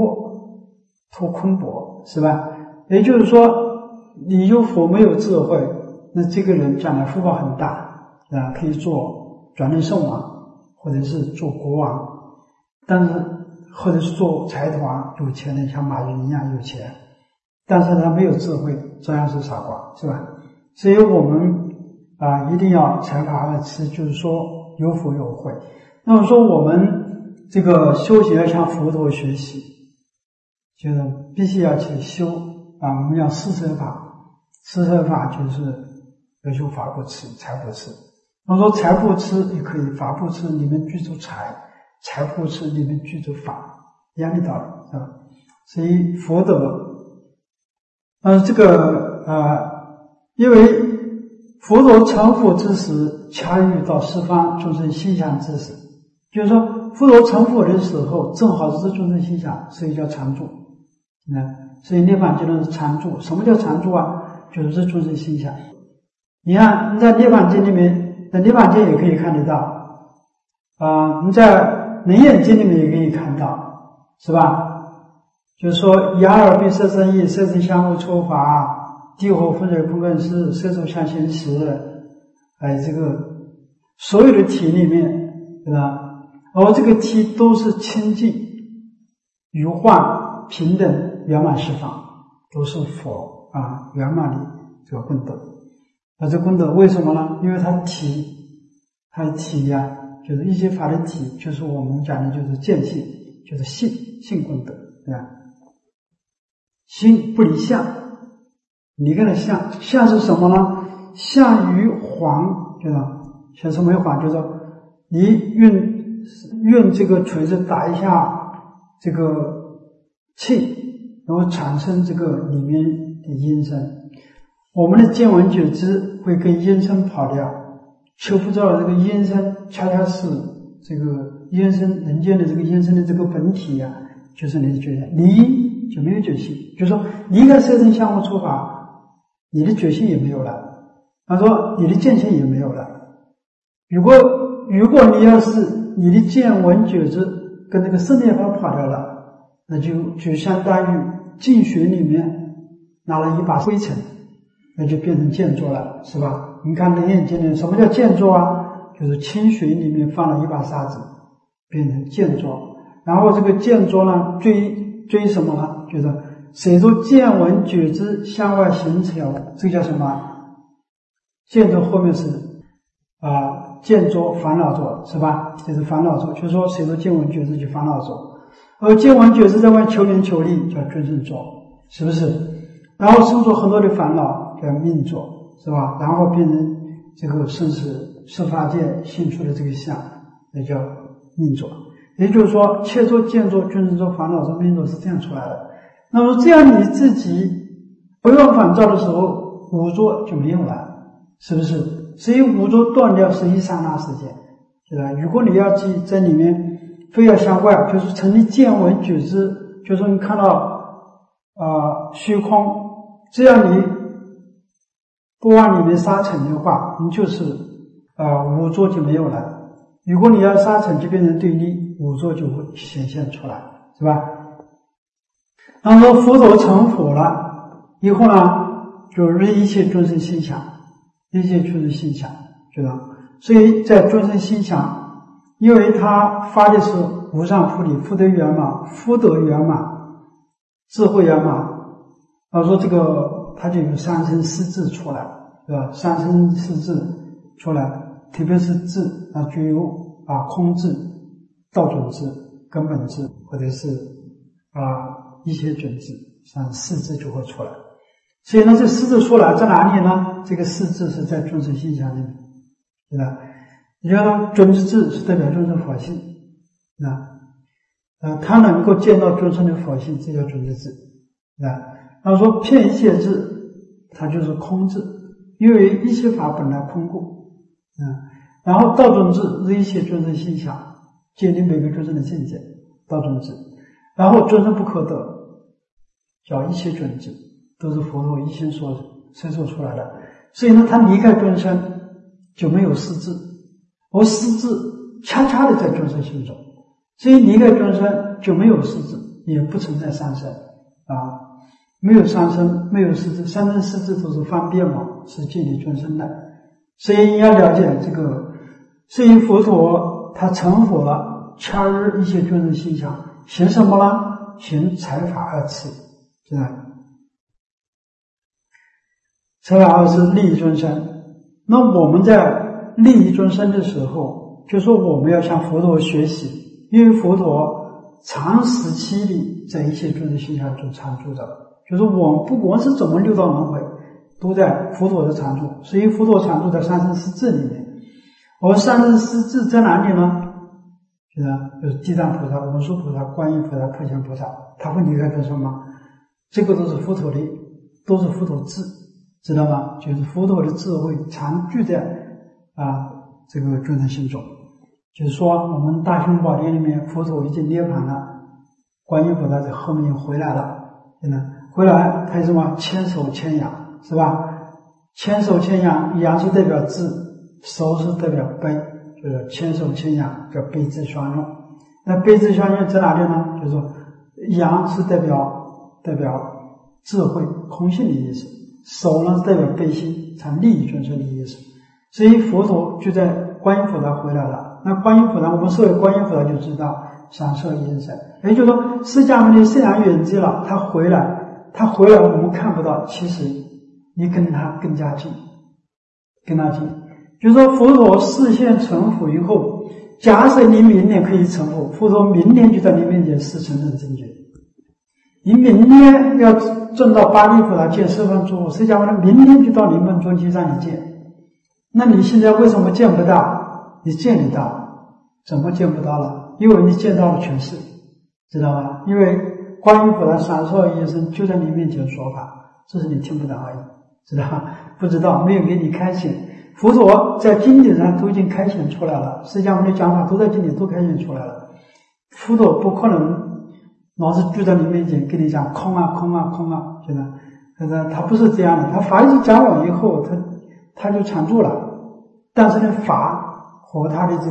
钵，是吧？也就是说，你有佛没有智慧，那这个人将来福报很大，可以做转轮圣王，或者是做国王，但是或者是做财团，有钱的像马云一样有钱，但是他没有智慧，照样是傻瓜，是吧？所以我们一定要财法二吃，就是说有福有慧。那么说我们这个修行要向佛陀学习，就是必须要去修我们要四摄法，四摄法就是要修法不吃，财不吃。我说财不吃也可以，法不吃里面具足财，财不吃里面具足法，一样的道理，是吧？所以佛德因为佛陀成佛之时，恰遇到十方众生心想之时，就是说佛陀成佛的时候，正好是众生心想，所以叫常住。所以涅槃经论是常住。什么叫常住啊？就是众生心想。你看你在涅槃经里面，在涅槃经也可以看得到，你在楞严经里面也可以看到，是吧？就是说以阿尔卑色身意，色身相互触法，地火风水空艮湿，色受相行识，这个所有的题里面，对吧？而这个题都是清净、如幻、平等、圆满十方，都是佛圆满的这个功德。这功德为什么呢？因为它的题就是一切法的题，就是我们讲的就是见性，就是性功德，对吧？心不离相，离开了相是什么呢？相于黄，对吧？像什么黄？就是说你用这个锤子打一下这个气，然后产生这个里面的音声。我们的见闻觉知会跟音声跑掉，却不知道这个音声恰恰是这个音声人间的这个音声的这个本体就是你的觉性，离音就没有觉性，就是说离开色身相互触法，你的觉性也没有了，他说你的见性也没有了。如果你要是你的见闻觉知跟那个生灭法跑掉了，那就相当于净水里面拿了一把灰尘，那就变成见浊了，是吧？你看楞严经里什么叫见浊啊？就是清水里面放了一把沙子，变成见浊。然后这个见浊呢，追什么呢？就是随着见闻觉知向外行潮，这叫什么？见浊后面是见浊烦恼浊，是吧？就是烦恼浊，就是说随着见闻觉知就烦恼浊，而见闻觉知在外求名求利叫尊胜浊，是不是？然后生出很多的烦恼叫命浊，是吧？然后变成这个生死色法界现出的这个相，那叫命浊。也就是说切浊、见浊、尊胜浊、烦恼浊、命浊是这样出来的。那么这样你自己不用反照的时候，五浊就没有了，是不是？所以五浊断掉是一刹那时间，是吧？如果你要在里面非要相关，就是成立见闻觉知，就是说你看到虚空，只要你不往里面杀尘的话，你就是五浊就没有了。如果你要杀尘，就变成对立，五浊就会显现出来，是吧？然后佛陀成佛了以后呢，就任一切众生心想，一切众生心想，知道？所以在众生心想，因为他发的是无上菩提，福德圆满，福德圆满，智慧圆满。他说这个他就有三身四智出来，对吧？三身四智出来，特别是智就有空智、道准智、根本智，或者是一些准智，像四智就会出来。所以呢，这四智出来在哪里呢？这个四智是在众生心想里面，对吧？你看准之智是代表众生佛性，他能够见到众生的佛性，这叫准之智，对吧？他说骗一切智，它就是空智，因为一切法本来空故，然后道准智是一切众生心想，建立每个众生的境界，道准智。然后众生不可得， 叫一切种子，都是佛陀一心所生出出来的。所以呢，他离开众生就没有失智，而失智恰恰的在众生心中，所以离开众生就没有失智，也不存在三生啊，没有三生，没有失智，三生失智都是方便嘛，是建立众生的。所以要了解这个，所以佛陀他成佛了，恰日一切众生心想，行什么呢？行财法二次，是吧？财法二次利益众生。那我们在利益众生的时候，就说我们要向佛陀学习，因为佛陀长时期里在一切众生心想中常住着，就是我们不管是怎么六道轮回，都在佛陀的常住，所以佛陀常住在三生四智里面。而三生四智在哪里呢？就是地藏菩萨、文殊菩萨、观音菩萨、普贤菩萨，他会离开众生吗？这个都是佛陀的，都是佛陀智，知道吗？就是佛陀的智慧常居在这个众生心中。就是说，我们大雄宝殿里面，佛陀已经涅槃了，观音菩萨在后面回来了，回来他什么？千手千眼，是吧？千手千眼，眼是代表智，手是代表悲，就是千手千眼叫悲智相用。那悲智相用在哪里呢？就是说，眼是代表智慧空性的意思，手呢是代表悲心，常利益众生的意思。所以佛陀就在观音菩萨回来了。那观音菩萨，我们所谓观音菩萨就知道闪烁应身，也就是说，释迦牟尼虽然圆寂了，他回来我们看不到，其实你跟他更加近，跟他近。就是说，佛陀视线成佛以后，假设你明年可以成佛，佛陀明年就在你面前示成人正觉。你明年要证到八地菩萨见十方诸佛，释迦牟尼明年就到临门中期让你见。那你现在为什么见不到？你见得到，怎么见不到了？因为你见到了全是，知道吗？因为观音菩萨闪烁一生就在你面前说法，只是你听不到而已，知道吗？不知道，没有给你开显。佛陀在经典上都已经开显出来了，释迦牟尼讲法都在经典都开显出来了。佛陀不可能老是聚在你面前跟你讲空啊空啊空啊，现在他不是这样的，他法一直讲完以后，他就常住了。但是呢，法和他的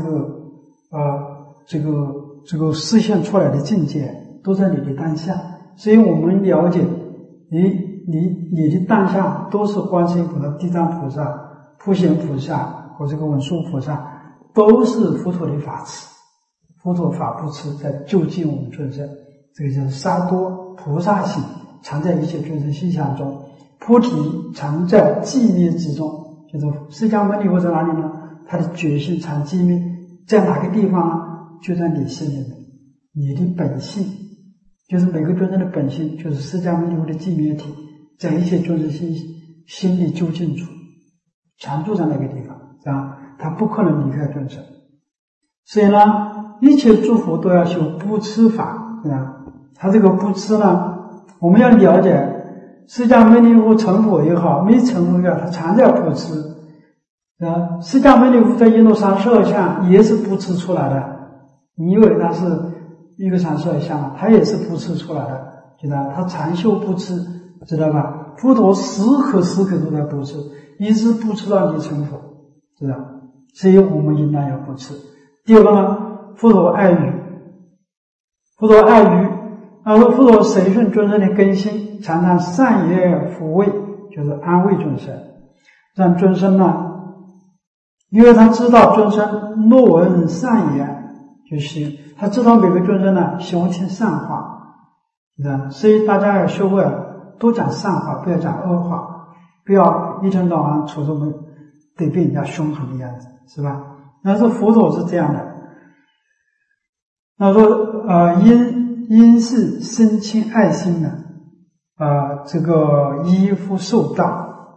这个示现出来的境界都在你的当下，所以我们了解你的当下都是观世音菩萨、地藏菩萨、普贤菩萨和这个文殊菩萨，都是佛陀的法持，佛陀法不持在救济我们众生。这个就是萨多菩萨心常在一切众生心想中，菩提常在寂灭之中。就是释迦牟尼佛在哪里呢？他的觉性常寂灭，在哪个地方呢？就在你心里面，你的本性，就是每个众生的本性，就是释迦牟尼佛的寂灭体，在一切众生心里究竟处，常住在那个地方，是吧？他不可能离开众生。所以呢，一切诸佛都要修不痴法，是吧？他这个不痴呢，我们要了解。释迦牟尼佛成佛也好，没成佛也好，他常在不痴。释迦牟尼佛在印度32相也是不痴出来的。你以为他是一个32相，他也是不痴出来的，知道？他常修不痴，知道吧？佛陀时刻都在不痴，一直不痴到你成佛，知道？所以我们应当要不痴。第二个呢，佛陀爱语，佛陀爱语。佛陀随顺众生的根心，常常善言抚慰，就是安慰众生，让众生呢，因为他知道众生若闻善言，就是他知道每个众生呢喜欢听善话，所以大家要学会多讲善话，不要讲恶话，不要一天到晚处着得被人家凶狠的样子，是吧？那说佛陀是这样的，那说因是生亲爱心呢，这个依附受道，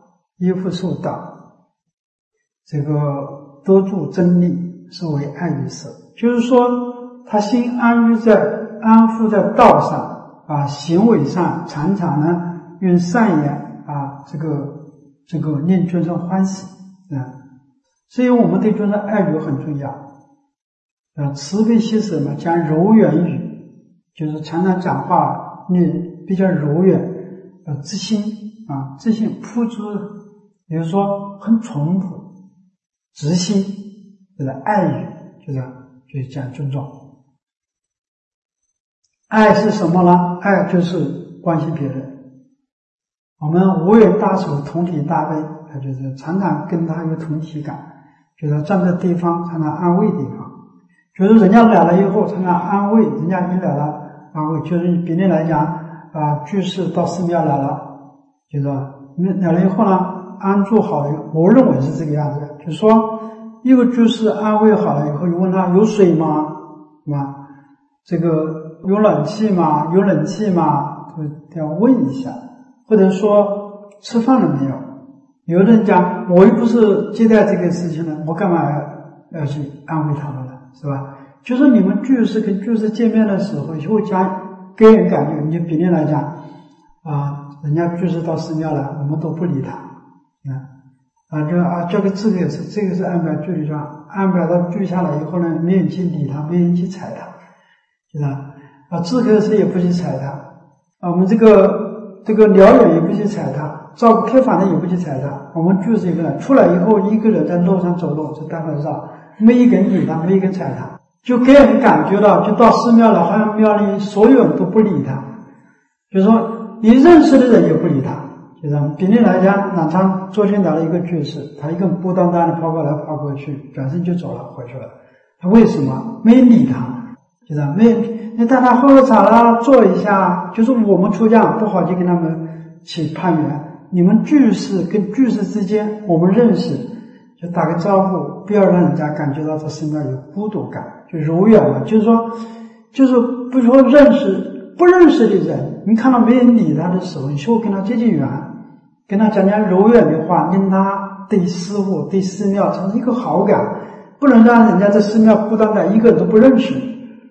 这个得住真理，是为爱于色。就是说，他心安附在道上行为上常常呢用善言这个令众生欢喜所以我们对众生爱语很重要慈悲喜舍嘛，讲柔软语。就是常常讲话， 比较柔软，自信啊，自信朴质，比如说很淳朴，直心，就是爱语，就是讲尊重。爱是什么呢？爱就是关心别人。我们无缘大手，同体大悲，就是常常跟他有同体感，就是站在对方常常安慰对方，就是人家来了以后常常安慰，人家一来了安慰，就是比例来讲居士到寺庙来了，就是来了以后呢，安住好了，我认为是这个样子，就是说一个居士安慰好了以后，问他有水吗？是吧？这个有冷气吗？有冷气吗？都要问一下，或者说吃饭了没有？有的人讲我又不是接待这个事情了，我干嘛要去安慰他们了，是吧？就是你们居士跟居士见面的时候，会给人感觉，你就比例来讲人家居士到寺庙来，我们都不理他叫个这个是安排距离上，安排到聚下来以后呢，没人去理他，没人去踩他，是吧？智客师也不去踩他，我们这个疗养也不去踩他，照顾开房的也不去踩他，我们居士一个人出来以后，一个人在路上走路是大概绕，没一个人理他，没一个人踩他，就给人感觉到，就到寺庙了，好像庙里所有人都不理他，就是说你认识的人也不理他。就是比例来讲，南昌昨天来了一个居士，他一个人孤单单的跑过来跑过去，转身就走了，回去了。他为什么没理他？就是你带他喝茶啦，坐一下。就是我们出家不好去跟他们去攀缘，你们居士跟居士之间，我们认识就打个招呼，不要让人家感觉到这寺庙有孤独感，就柔远嘛。就是说，不说不认识的人，你看到没人理他的时候，你就跟他结缘，跟他讲讲柔远的话，令他对师父对寺庙产生一个好感，不能让人家在寺庙孤单的一个人都不认识，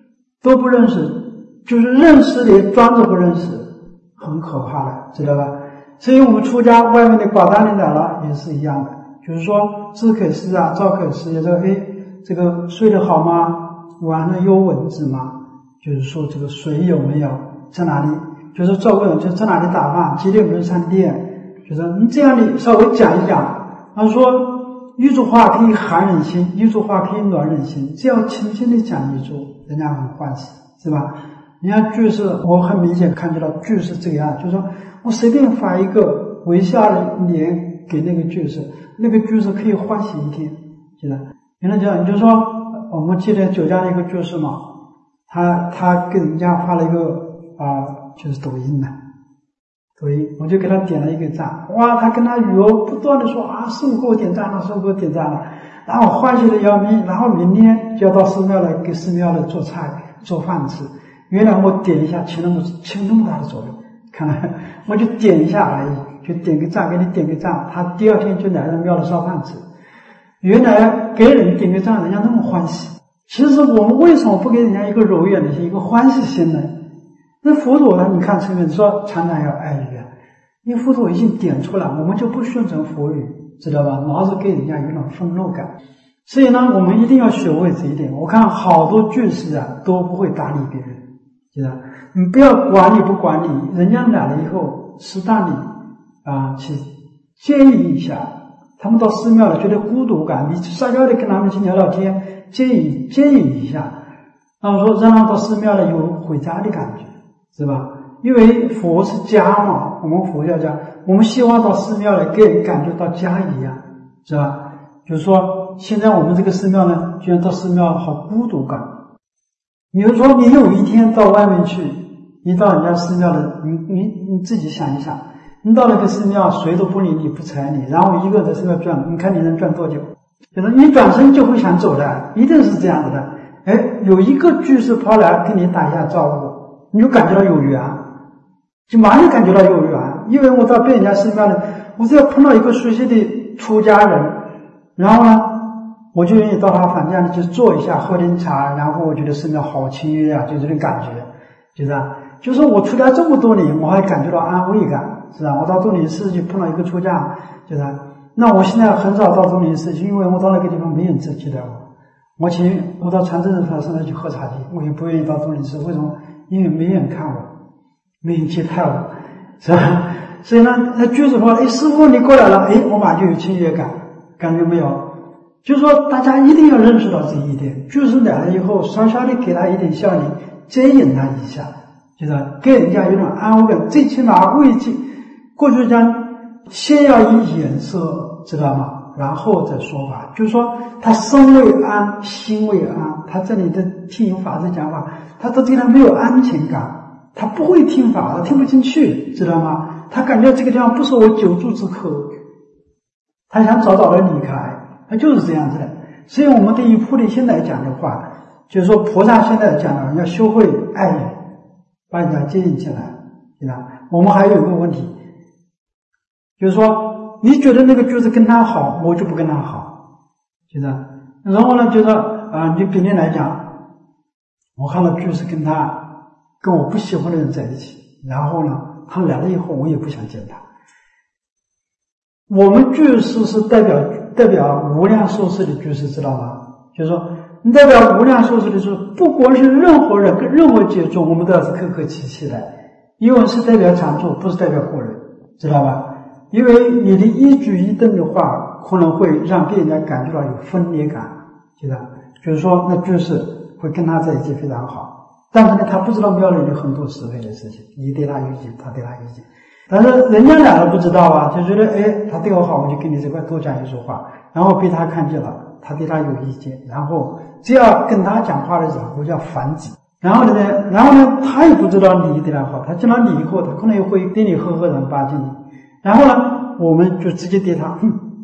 就是认识的装着不认识，很可怕的，知道吧？所以我们出家外面的寡淡人来了也是一样的，就是说智客师赵客师也说，这个睡得好吗？晚上有蚊子吗？就是说这个水有没有，在哪里？就是照顾人就在哪里打饭，几点钟上店，就是你这样的稍微讲一讲。他说一句话可以寒人心，一句话可以暖人心，只要轻轻的讲一句，人家很欢喜，是吧？人家居士，我很明显看到居士这个样，就是说我随便发一个微笑的脸给那个居士，那个居士可以欢喜一天，记得。原来讲，你就说我们记得九家的一个居士嘛，他给人家发了一个就是抖音，我就给他点了一个赞，哇，他跟他语音不断的说师父给我点赞了，师父给我点赞了，然后欢喜的要命，然后明天就要到寺庙来给寺庙来做菜做饭吃。原来我点一下起那么大的作用，看来我就点一下而已，就点个赞，给你点个赞，他第二天就来到庙里烧饭吃。原来给人点个赞，人家那么欢喜。其实我们为什么不给人家一个柔远的心，一个欢喜心呢？那佛陀呢？你看前面说常常要爱语，因为佛陀已经点出来，我们就不宣传佛语，知道吧？老是给人家一种愤怒感。所以呢，我们一定要学会这一点。我看好多居士都不会搭理别人，知道？你不要管理不管理，人家来了以后，适当的去建议一下。他们到寺庙了觉得孤独感，你撒娇的跟他们去聊聊天，建议一下，然后说让他们到寺庙了有回家的感觉，是吧？因为佛是家嘛，我们佛教家，我们希望到寺庙来给人感觉到家一样，是吧？就是说现在我们这个寺庙呢，居然到寺庙好孤独感。比如说你有一天到外面去，你到人家寺庙的，你自己想一想，你到那个寺庙谁都不理你不睬你，然后一个人在寺庙转，你看你能转多久？就是你转身就会想走的，一定是这样子的。有一个居士跑来跟你打一下招呼，你就感觉到有缘，就马上感觉到有缘。因为我到别人家寺庙呢，我只要碰到一个熟悉的出家人，然后呢我就愿意到他房间里去坐一下，喝点茶，然后我觉得寺庙好清悦就这种感觉，就是我出家这么多年，我还感觉到安慰感，是吧？我到宗林寺去碰到一个出家，那我现在很少到宗林寺去，因为我到那个地方没人接待我到传真人法上去喝茶去，我也不愿意到宗林寺，为什么？因为没人看我， 没去太武，是吧？所以呢，句子说，师父你过来了，我马上就有亲切感，感觉没有？就是说，大家一定要认识到这一点，句子来了以后，稍稍的给他一点笑脸，接引他一下，就是给人家有种安慰感，最起码慰藉。过去讲，先要以眼色，知道吗？然后再说法，就是说他身未安，心未安。他这里的听法师讲法，他都对他没有安全感，他不会听法，他听不进去，知道吗？他感觉这个地方不是我久住之口，他想早早的离开，他就是这样子的。所以我们对于菩提心来讲的话，就是说菩萨现在讲了，要修会爱语，把人家接引进来，对吧？我们还有一个问题，就是说你觉得那个句子跟他好，我就不跟他好，是吧？然后呢，就是你比例来讲，我看到句子跟我不喜欢的人在一起，然后呢，他来了以后，我也不想见他。我们句式是代表无量寿世的句式，知道吗？就是说，你代表无量寿世的时候，不管是任何人跟任何接触，我们都要是客客气气的，因为是代表常住，不是代表个人，知道吧？因为你的一举一动的话，可能会让别人家感觉到有分裂感，知道？就是说，那句式会跟他在一起非常好，但是呢，他不知道庙里有很多是非的事情，你对他有意见，他对他有意见。但是人家俩都不知道啊，就觉得他对我好，我就跟你这块多讲一句话，然后被他看见了，他对他有意见，然后只要跟他讲话的时候，我叫反击。然后呢，他也不知道你对他好，他见到你以后，他可能也会对你呵呵然巴结你。然后呢，我们就直接对他，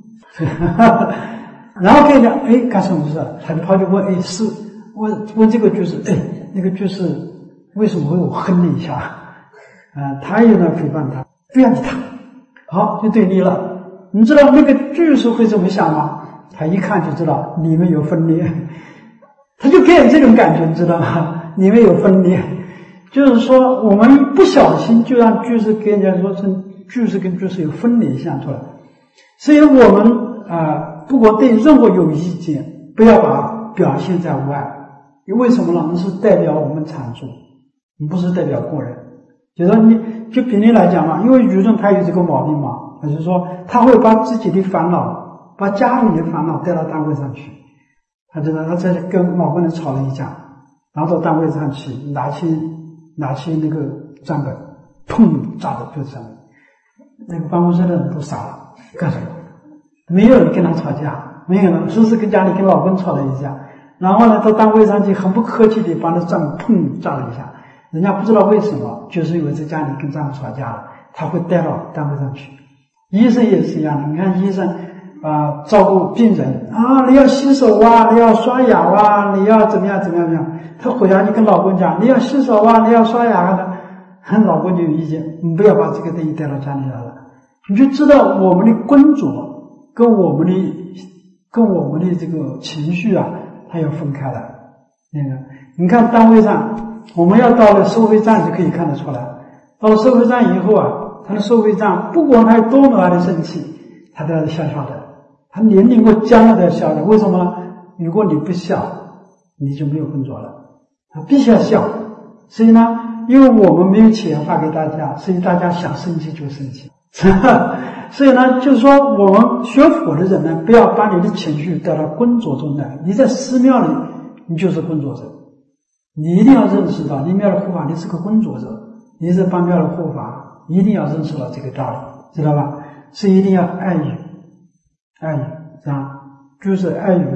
然后跟人家干什么事？他就跑去问，是问这个句式，那个句式为什么会我哼了一下？他也能诽谤他，不要理他，好就对你了。你知道那个句式会怎么想吗？他一看就知道你们有分裂，他就给人这种感觉，你知道吗？你们有分裂，就是说我们不小心就让句式给人家说成句式跟句式有分裂想出来。所以我们不过对任何有意见，不要把表现在外。为什么呢？是代表我们阐述，不是代表个人。就是说就比例来讲嘛，因为愚人他有这个毛病嘛，就是说他会把自己的烦恼，把家里的烦恼带到单位上去。他知道他在跟某个人吵了一架，然后到单位上去拿起那个账本，砰炸到桌子上面，那个办公室的人都傻了，干什么？没有人跟他吵架，没有人，只是跟家里跟老公吵了一架，然后呢到单位上去很不客气的把那账本砰炸了一下。人家不知道为什么，就是因为在家里跟丈夫吵架了，他会带到单位上去。医生也是一样的，你看医生照顾病人你要洗手啊，你要刷牙啊，你要怎么样，他回家就跟老公讲，你要洗手啊，你要刷牙啊，老公就有意见，你不要把这个东西带到家里来了。你就知道我们的工作跟我们的这个情绪它要分开来。你看单位上。我们要到了收费站就可以看得出来，到了收费站以后他的收费站不管他有多么的生气，他都要笑笑的，他年龄过僵了都要笑的。为什么呢？如果你不笑，你就没有工作了，他必须要笑。所以呢，因为我们没有钱发给大家，所以大家想生气就生气。所以呢，就是说我们学佛的人呢，不要把你的情绪带到工作中来。你在寺庙里，你就是工作者。你一定要认识到，你庙的护法，你是个工作者，你是帮庙的护法，一定要认识到这个道理，知道吧？是一定要爱语，是吧？就是爱语。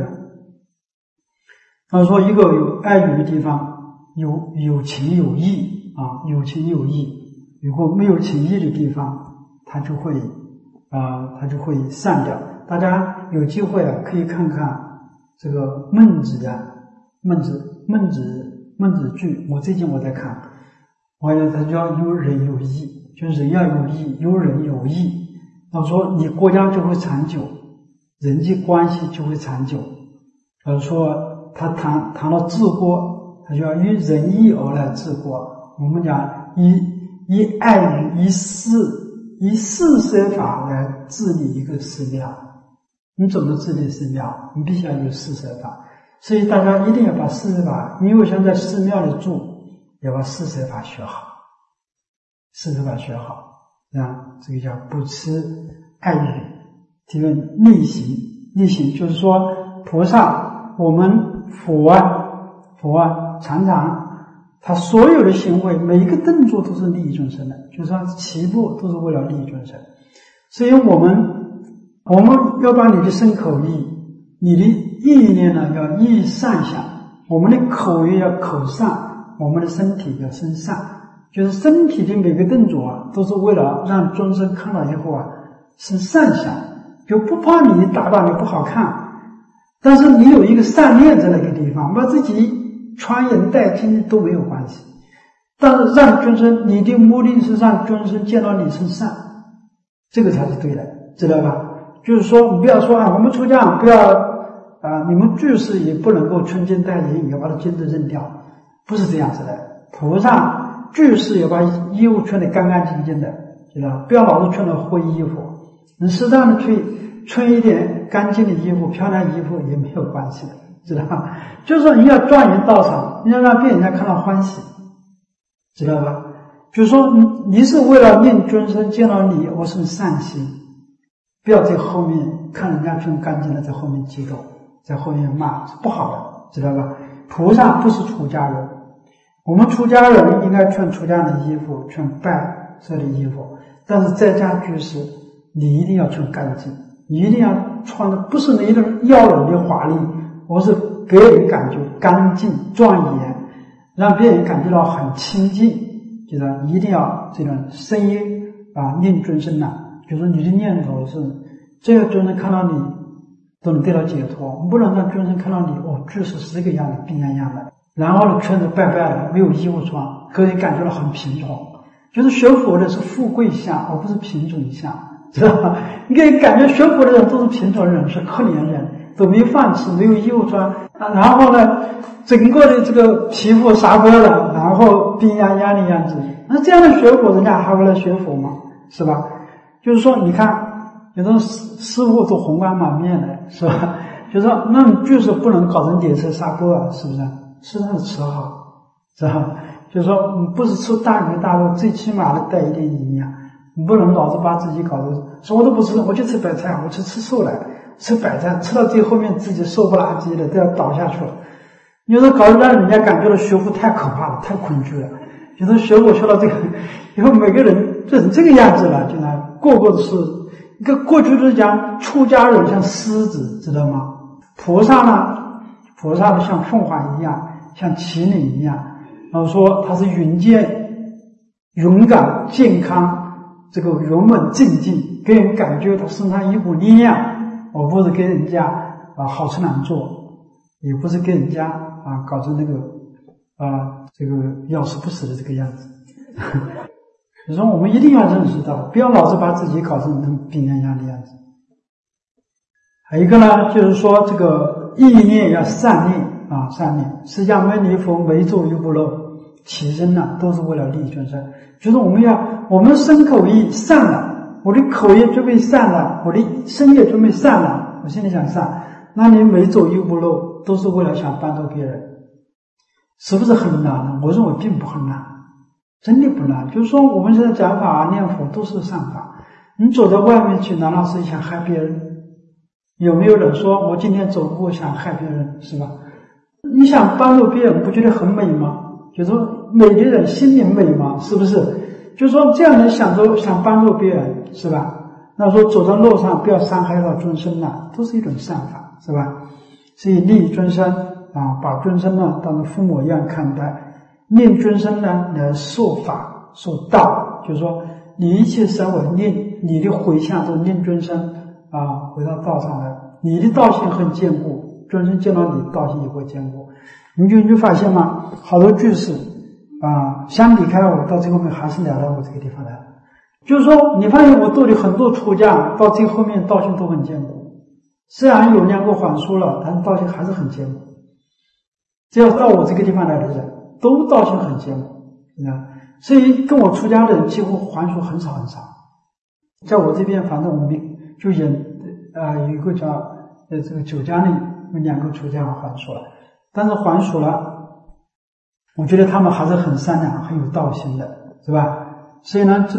他说一个有爱语的地方，有情有义有情有义。如果没有情义的地方，它就会散掉。大家有机会可以看看这个孟子句，我最近在看，他叫有仁有义，就是人要有义，有仁有义。他说你国家就会长久，人际关系就会长久。他说他谈到治国，他就要以仁义而来治国。我们讲以爱语以四摄法来治理一个寺庙。你怎么治理寺庙？你必须要有四摄法。所以大家一定要把四摄法，因为想在寺庙里住，要把四摄法学好。 试着把它学好，这个叫不痴爱语。这个逆行，逆行就是说菩萨，我们佛常常他所有的行为，每一个动作都是利益众生的，就是他起步都是为了利益众生。所以我们要把你的身口意，你的意念呢要意善想，我们的口业要口善，我们的身体要身善，就是身体的每个动作都是为了让众生看到以后是善想，就不怕你打扮的不好看，但是你有一个善念在那个地方，把自己穿言带金都没有关系，但是让众生，你的目的是让众生见到你是善，这个才是对的，知道吧？就是说你不要说我们出家不要你们居士也不能够穿金戴银，也把它金都扔掉，不是这样子的。菩萨居士也把衣服穿得干干净净的，知道？不要老是穿了灰衣服，你适当的去穿一点干净的衣服、漂亮衣服也没有关系的，知道吧？就是说你要庄严道场，你要让别人家看到欢喜，知道吧？就是说你是为了令众生见到你，我是善心，不要在后面看人家穿干净的，在后面激动，在后面骂，是不好的，知道吧？菩萨不是出家人，我们出家人应该穿出家的衣服，穿白色的衣服，但是在家居士你一定要穿干净，你一定要穿的不是那种耀眼的华丽，而是给人感觉干净庄严，让别人感觉到很亲近，就是一定要这种声音念众生就是你的念头是这个众生看到你都能得到解脱，不能让众生看到你居士是这个样子病怏怏的，然后呢穿着拜拜的，没有衣服穿，给人感觉到很贫穷，就是学佛的是富贵相而不是贫穷相，知道吧？你给人感觉学佛的人都是贫穷人，是可怜人，都没饭吃，没有衣服穿然后呢整个的这个皮肤杀光了，然后病怏怏的样子，那这样的学佛人家还会来学佛吗？是吧？就是说你看有的师傅都红光满面的，是吧？就是说那你就是不能搞成脸色杀锅是不是？吃上吃好，是吧？就是说你不是吃大鱼大肉，最起码的带一点营养，你不能老是把自己搞得什么都不吃，我就吃白菜，我吃素来吃白菜，吃到最后面自己瘦不拉几的都要倒下去了。有时候搞得让人家感觉到学佛太可怕了，太恐惧了。有时候学佛学到这个以后，每个人就是这个样子了，就个个都是一个过去是讲出家人像狮子，知道吗？菩萨呢像凤凰一样，像麒麟一样，然后说他是云健、勇敢、健康，这个勇猛镇静，给人感觉他身上一股力量，而不是给人家好吃懒做，也不是给人家搞成那个这个要死不死的这个样子。所以说我们一定要认识到，不要老是把自己搞成那种病怏怏的样子。还有一个呢，就是说这个意念要善念善念。释迦牟尼佛每昼犹不漏，起身都是为了利益众生。就是我们身口意善了，我的口业准备善了，我的身业准备善了，我心里想善，那你每昼犹不漏都是为了想帮助别人，是不是很难呢？我认为并不很难，真的不难。就是说我们现在讲法念佛都是善法，你走到外面去难道是想害别人？有没有人说我今天走路想害别人，是吧？你想帮助别人不觉得很美吗？就是说美的人心里美吗？是不是？就是说这样人想帮助别人，是吧？那说走在路上不要伤害到众生都是一种善法，是吧？所以利益众生把众生当成父母一样看待，令众生来受法受道，就是说你一切生为你的回向都令众生回到道上来，你的道性很坚固，众生见到你道性也会坚固。你就发现吗？好多居士相比开我到最后面还是来到我这个地方来，就是说你发现我度的很多出家到最后面道性都很坚固，虽然有2个还俗了，但是道性还是很坚固。只要到我这个地方来的人都道性很坚固，所以跟我出家的人几乎还俗很少很少。在我这边反正我们就有一个叫这个九江里有2个出家还俗了，但是还俗了我觉得他们还是很善良很有道心的，是吧？ 所以呢，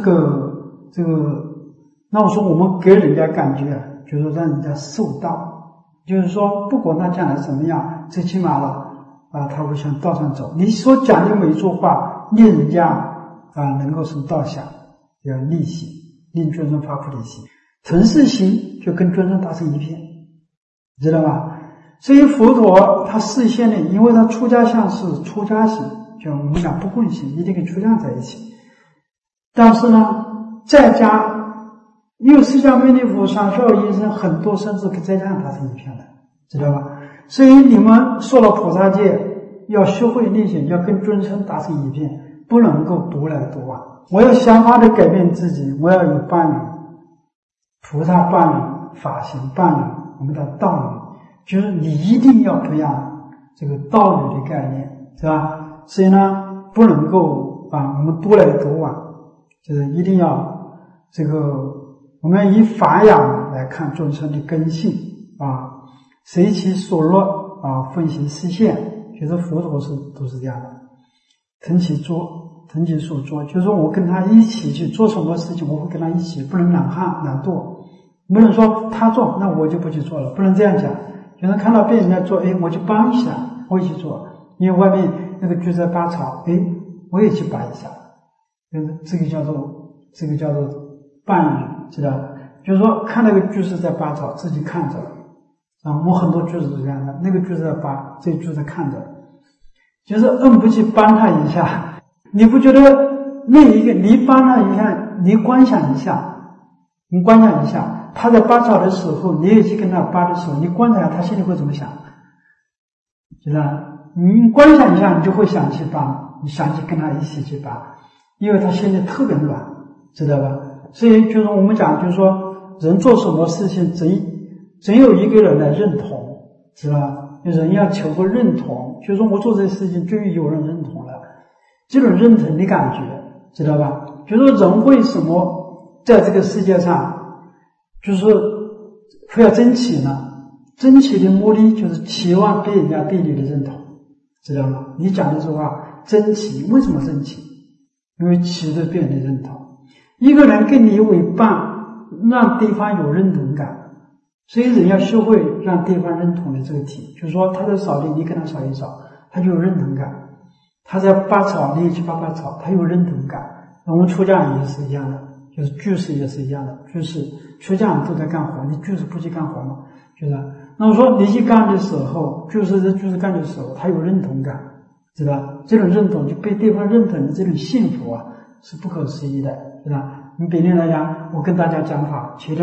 那我说我们给人家感觉就是让人家受道，就是说不管他将来怎么样，最起码了他会向道上走。你所讲的每一句话，令人家能够从道下要利息，令众生发菩提心，同事心就跟众生达成一片，知道吧？所以佛陀他示现呢，因为他出家相是出家行，就我们讲不共行，一定跟出家在一起。但是呢，在家因为释迦牟尼佛上下一生很多甚至跟在家达成一片的，知道吧？所以你们受了菩萨戒，要学会练习，要跟众生达成一片，不能够独来独往。我要想法的改变自己，我要有伴侣，菩萨伴侣，法行伴侣，我们的道侣，就是你一定要培养这个道侣的概念，是吧？所以呢，不能够我们独来独往，就是一定要我们以法养来看众生的根性随其所乐奉行示现，就是佛陀都是这样的，腾其所做，就是说我跟他一起去做什么事情，我会跟他一起，不能懒惰，不能说他做那我就不去做了，不能这样讲。就是看到别人在做，我去帮一下，我也去做，因为外面那个猪在拔草，我也去拔一下，这个叫做伴侣，知道？就是说看那个猪是在拔草，自己看着我很多猪是这样的，那个猪在拔，这个猪在看着，就是摁不去帮他一下。你不觉得那一个你帮他一下，你观想一下，他在拔草的时候，你也去跟他拔的时候，你观察一下他心里会怎么想，知道？你观想一下，你就会想去拔，你想去跟他一起去拔，因为他心里特别软，知道吧？所以就是我们讲，就是说人做什么事情总有一个人来认同，知道吧？人要求个认同，就是说我做这些事情终于有人认同了，这种认同的感觉，知道吧？就是说人为什么在这个世界上就是会要争取呢？争取的目的就是期望被人家对你的认同，知道吗？你讲的这话争取，为什么争取？因为期待被人的认同。一个人跟你为伴，让对方有认同感，所以人要学会让对方认同的这个题，就是说他在扫地，你跟他扫一扫，他就有认同感；他在拔草，你也去拔草，他有认同感。我们出家也是一样的，就是居士也是一样的，就是出家人都在干活，你居士不去干活吗？就是，那么说你去干的时候，居士干的时候，他有认同感，知道？这种认同就被对方认同的这种幸福是不可思议的，知道？你比例来讲，我跟大家讲法，前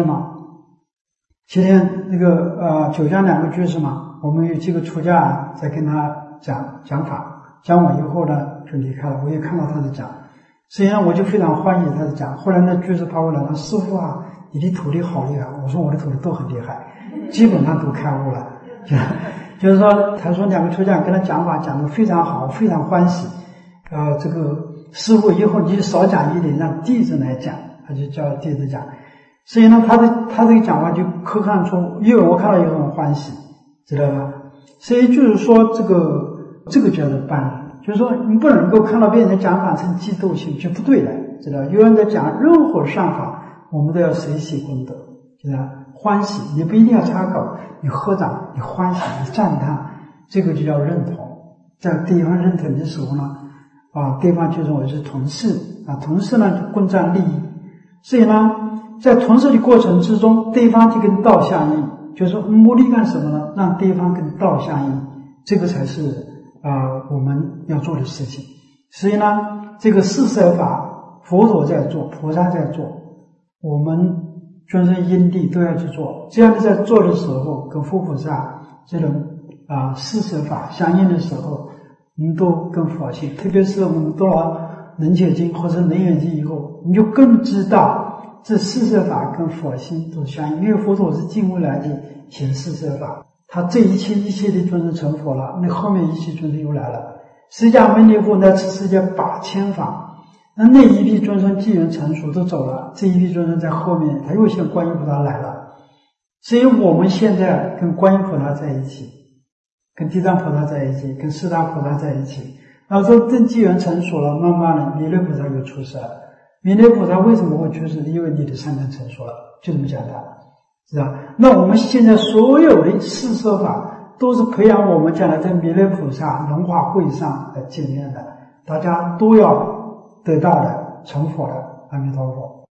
天那个九江两个居士嘛，我们有几个出家在跟他讲法，讲完以后呢就离开了，我也看到他的讲，所以呢我就非常欢迎他的讲。后来呢居士跑过来了，师父你的徒弟好厉害，我说我的徒弟都很厉害，基本上都开悟了，就是说他说两个出家跟他讲法讲得非常好，非常欢喜，这个师父以后你就少讲一点，让弟子来讲，他就叫弟子讲。所以呢他这个讲话就可看出，因为我看到也很欢喜，知道吧？所以就是说这个叫做伴侣，就是说你不能够看到别人的讲法成嫉妒心，就不对了，知道？有人在讲任何善法，我们都要随喜功德，知道？欢喜，你不一定要插口，你合掌，你欢喜，你赞叹，这个就叫认同。在对方认同的时候呢对方就认为是同事同事呢就共占利益，所以呢在同事的过程之中，对方就跟道相应，就是目的干什么呢？让对方跟道相应，这个才是我们要做的事情。所以呢这个四摄法佛陀在做，菩萨在做，我们众生因地都要去做。这样的在做的时候，跟佛菩萨这种四摄法相应的时候，我们都更佛性。特别是我们读了楞伽经或者楞严经以后，你就更知道这四摄法跟佛性都相应。因为佛陀是近未来的显四摄法，他这一切的众生成佛了，那后面一切众生又来了。释迦牟尼佛那次世界8000法，那一批众生机缘成熟都走了，这一批众生在后面他又像观音菩萨来了。所以我们现在跟观音菩萨在一起，跟地藏菩萨在一起，跟四大菩萨在一起，然后这机缘成熟了，慢慢的弥勒菩萨又出世了。 弥勒菩萨为什么会出世？因为你的善根成熟了，就这么简单，是吧？那我们现在所有的四摄法都是培养我们将来在弥勒菩萨龙华会上来见面的，大家都要得到的，成佛的。阿弥陀佛。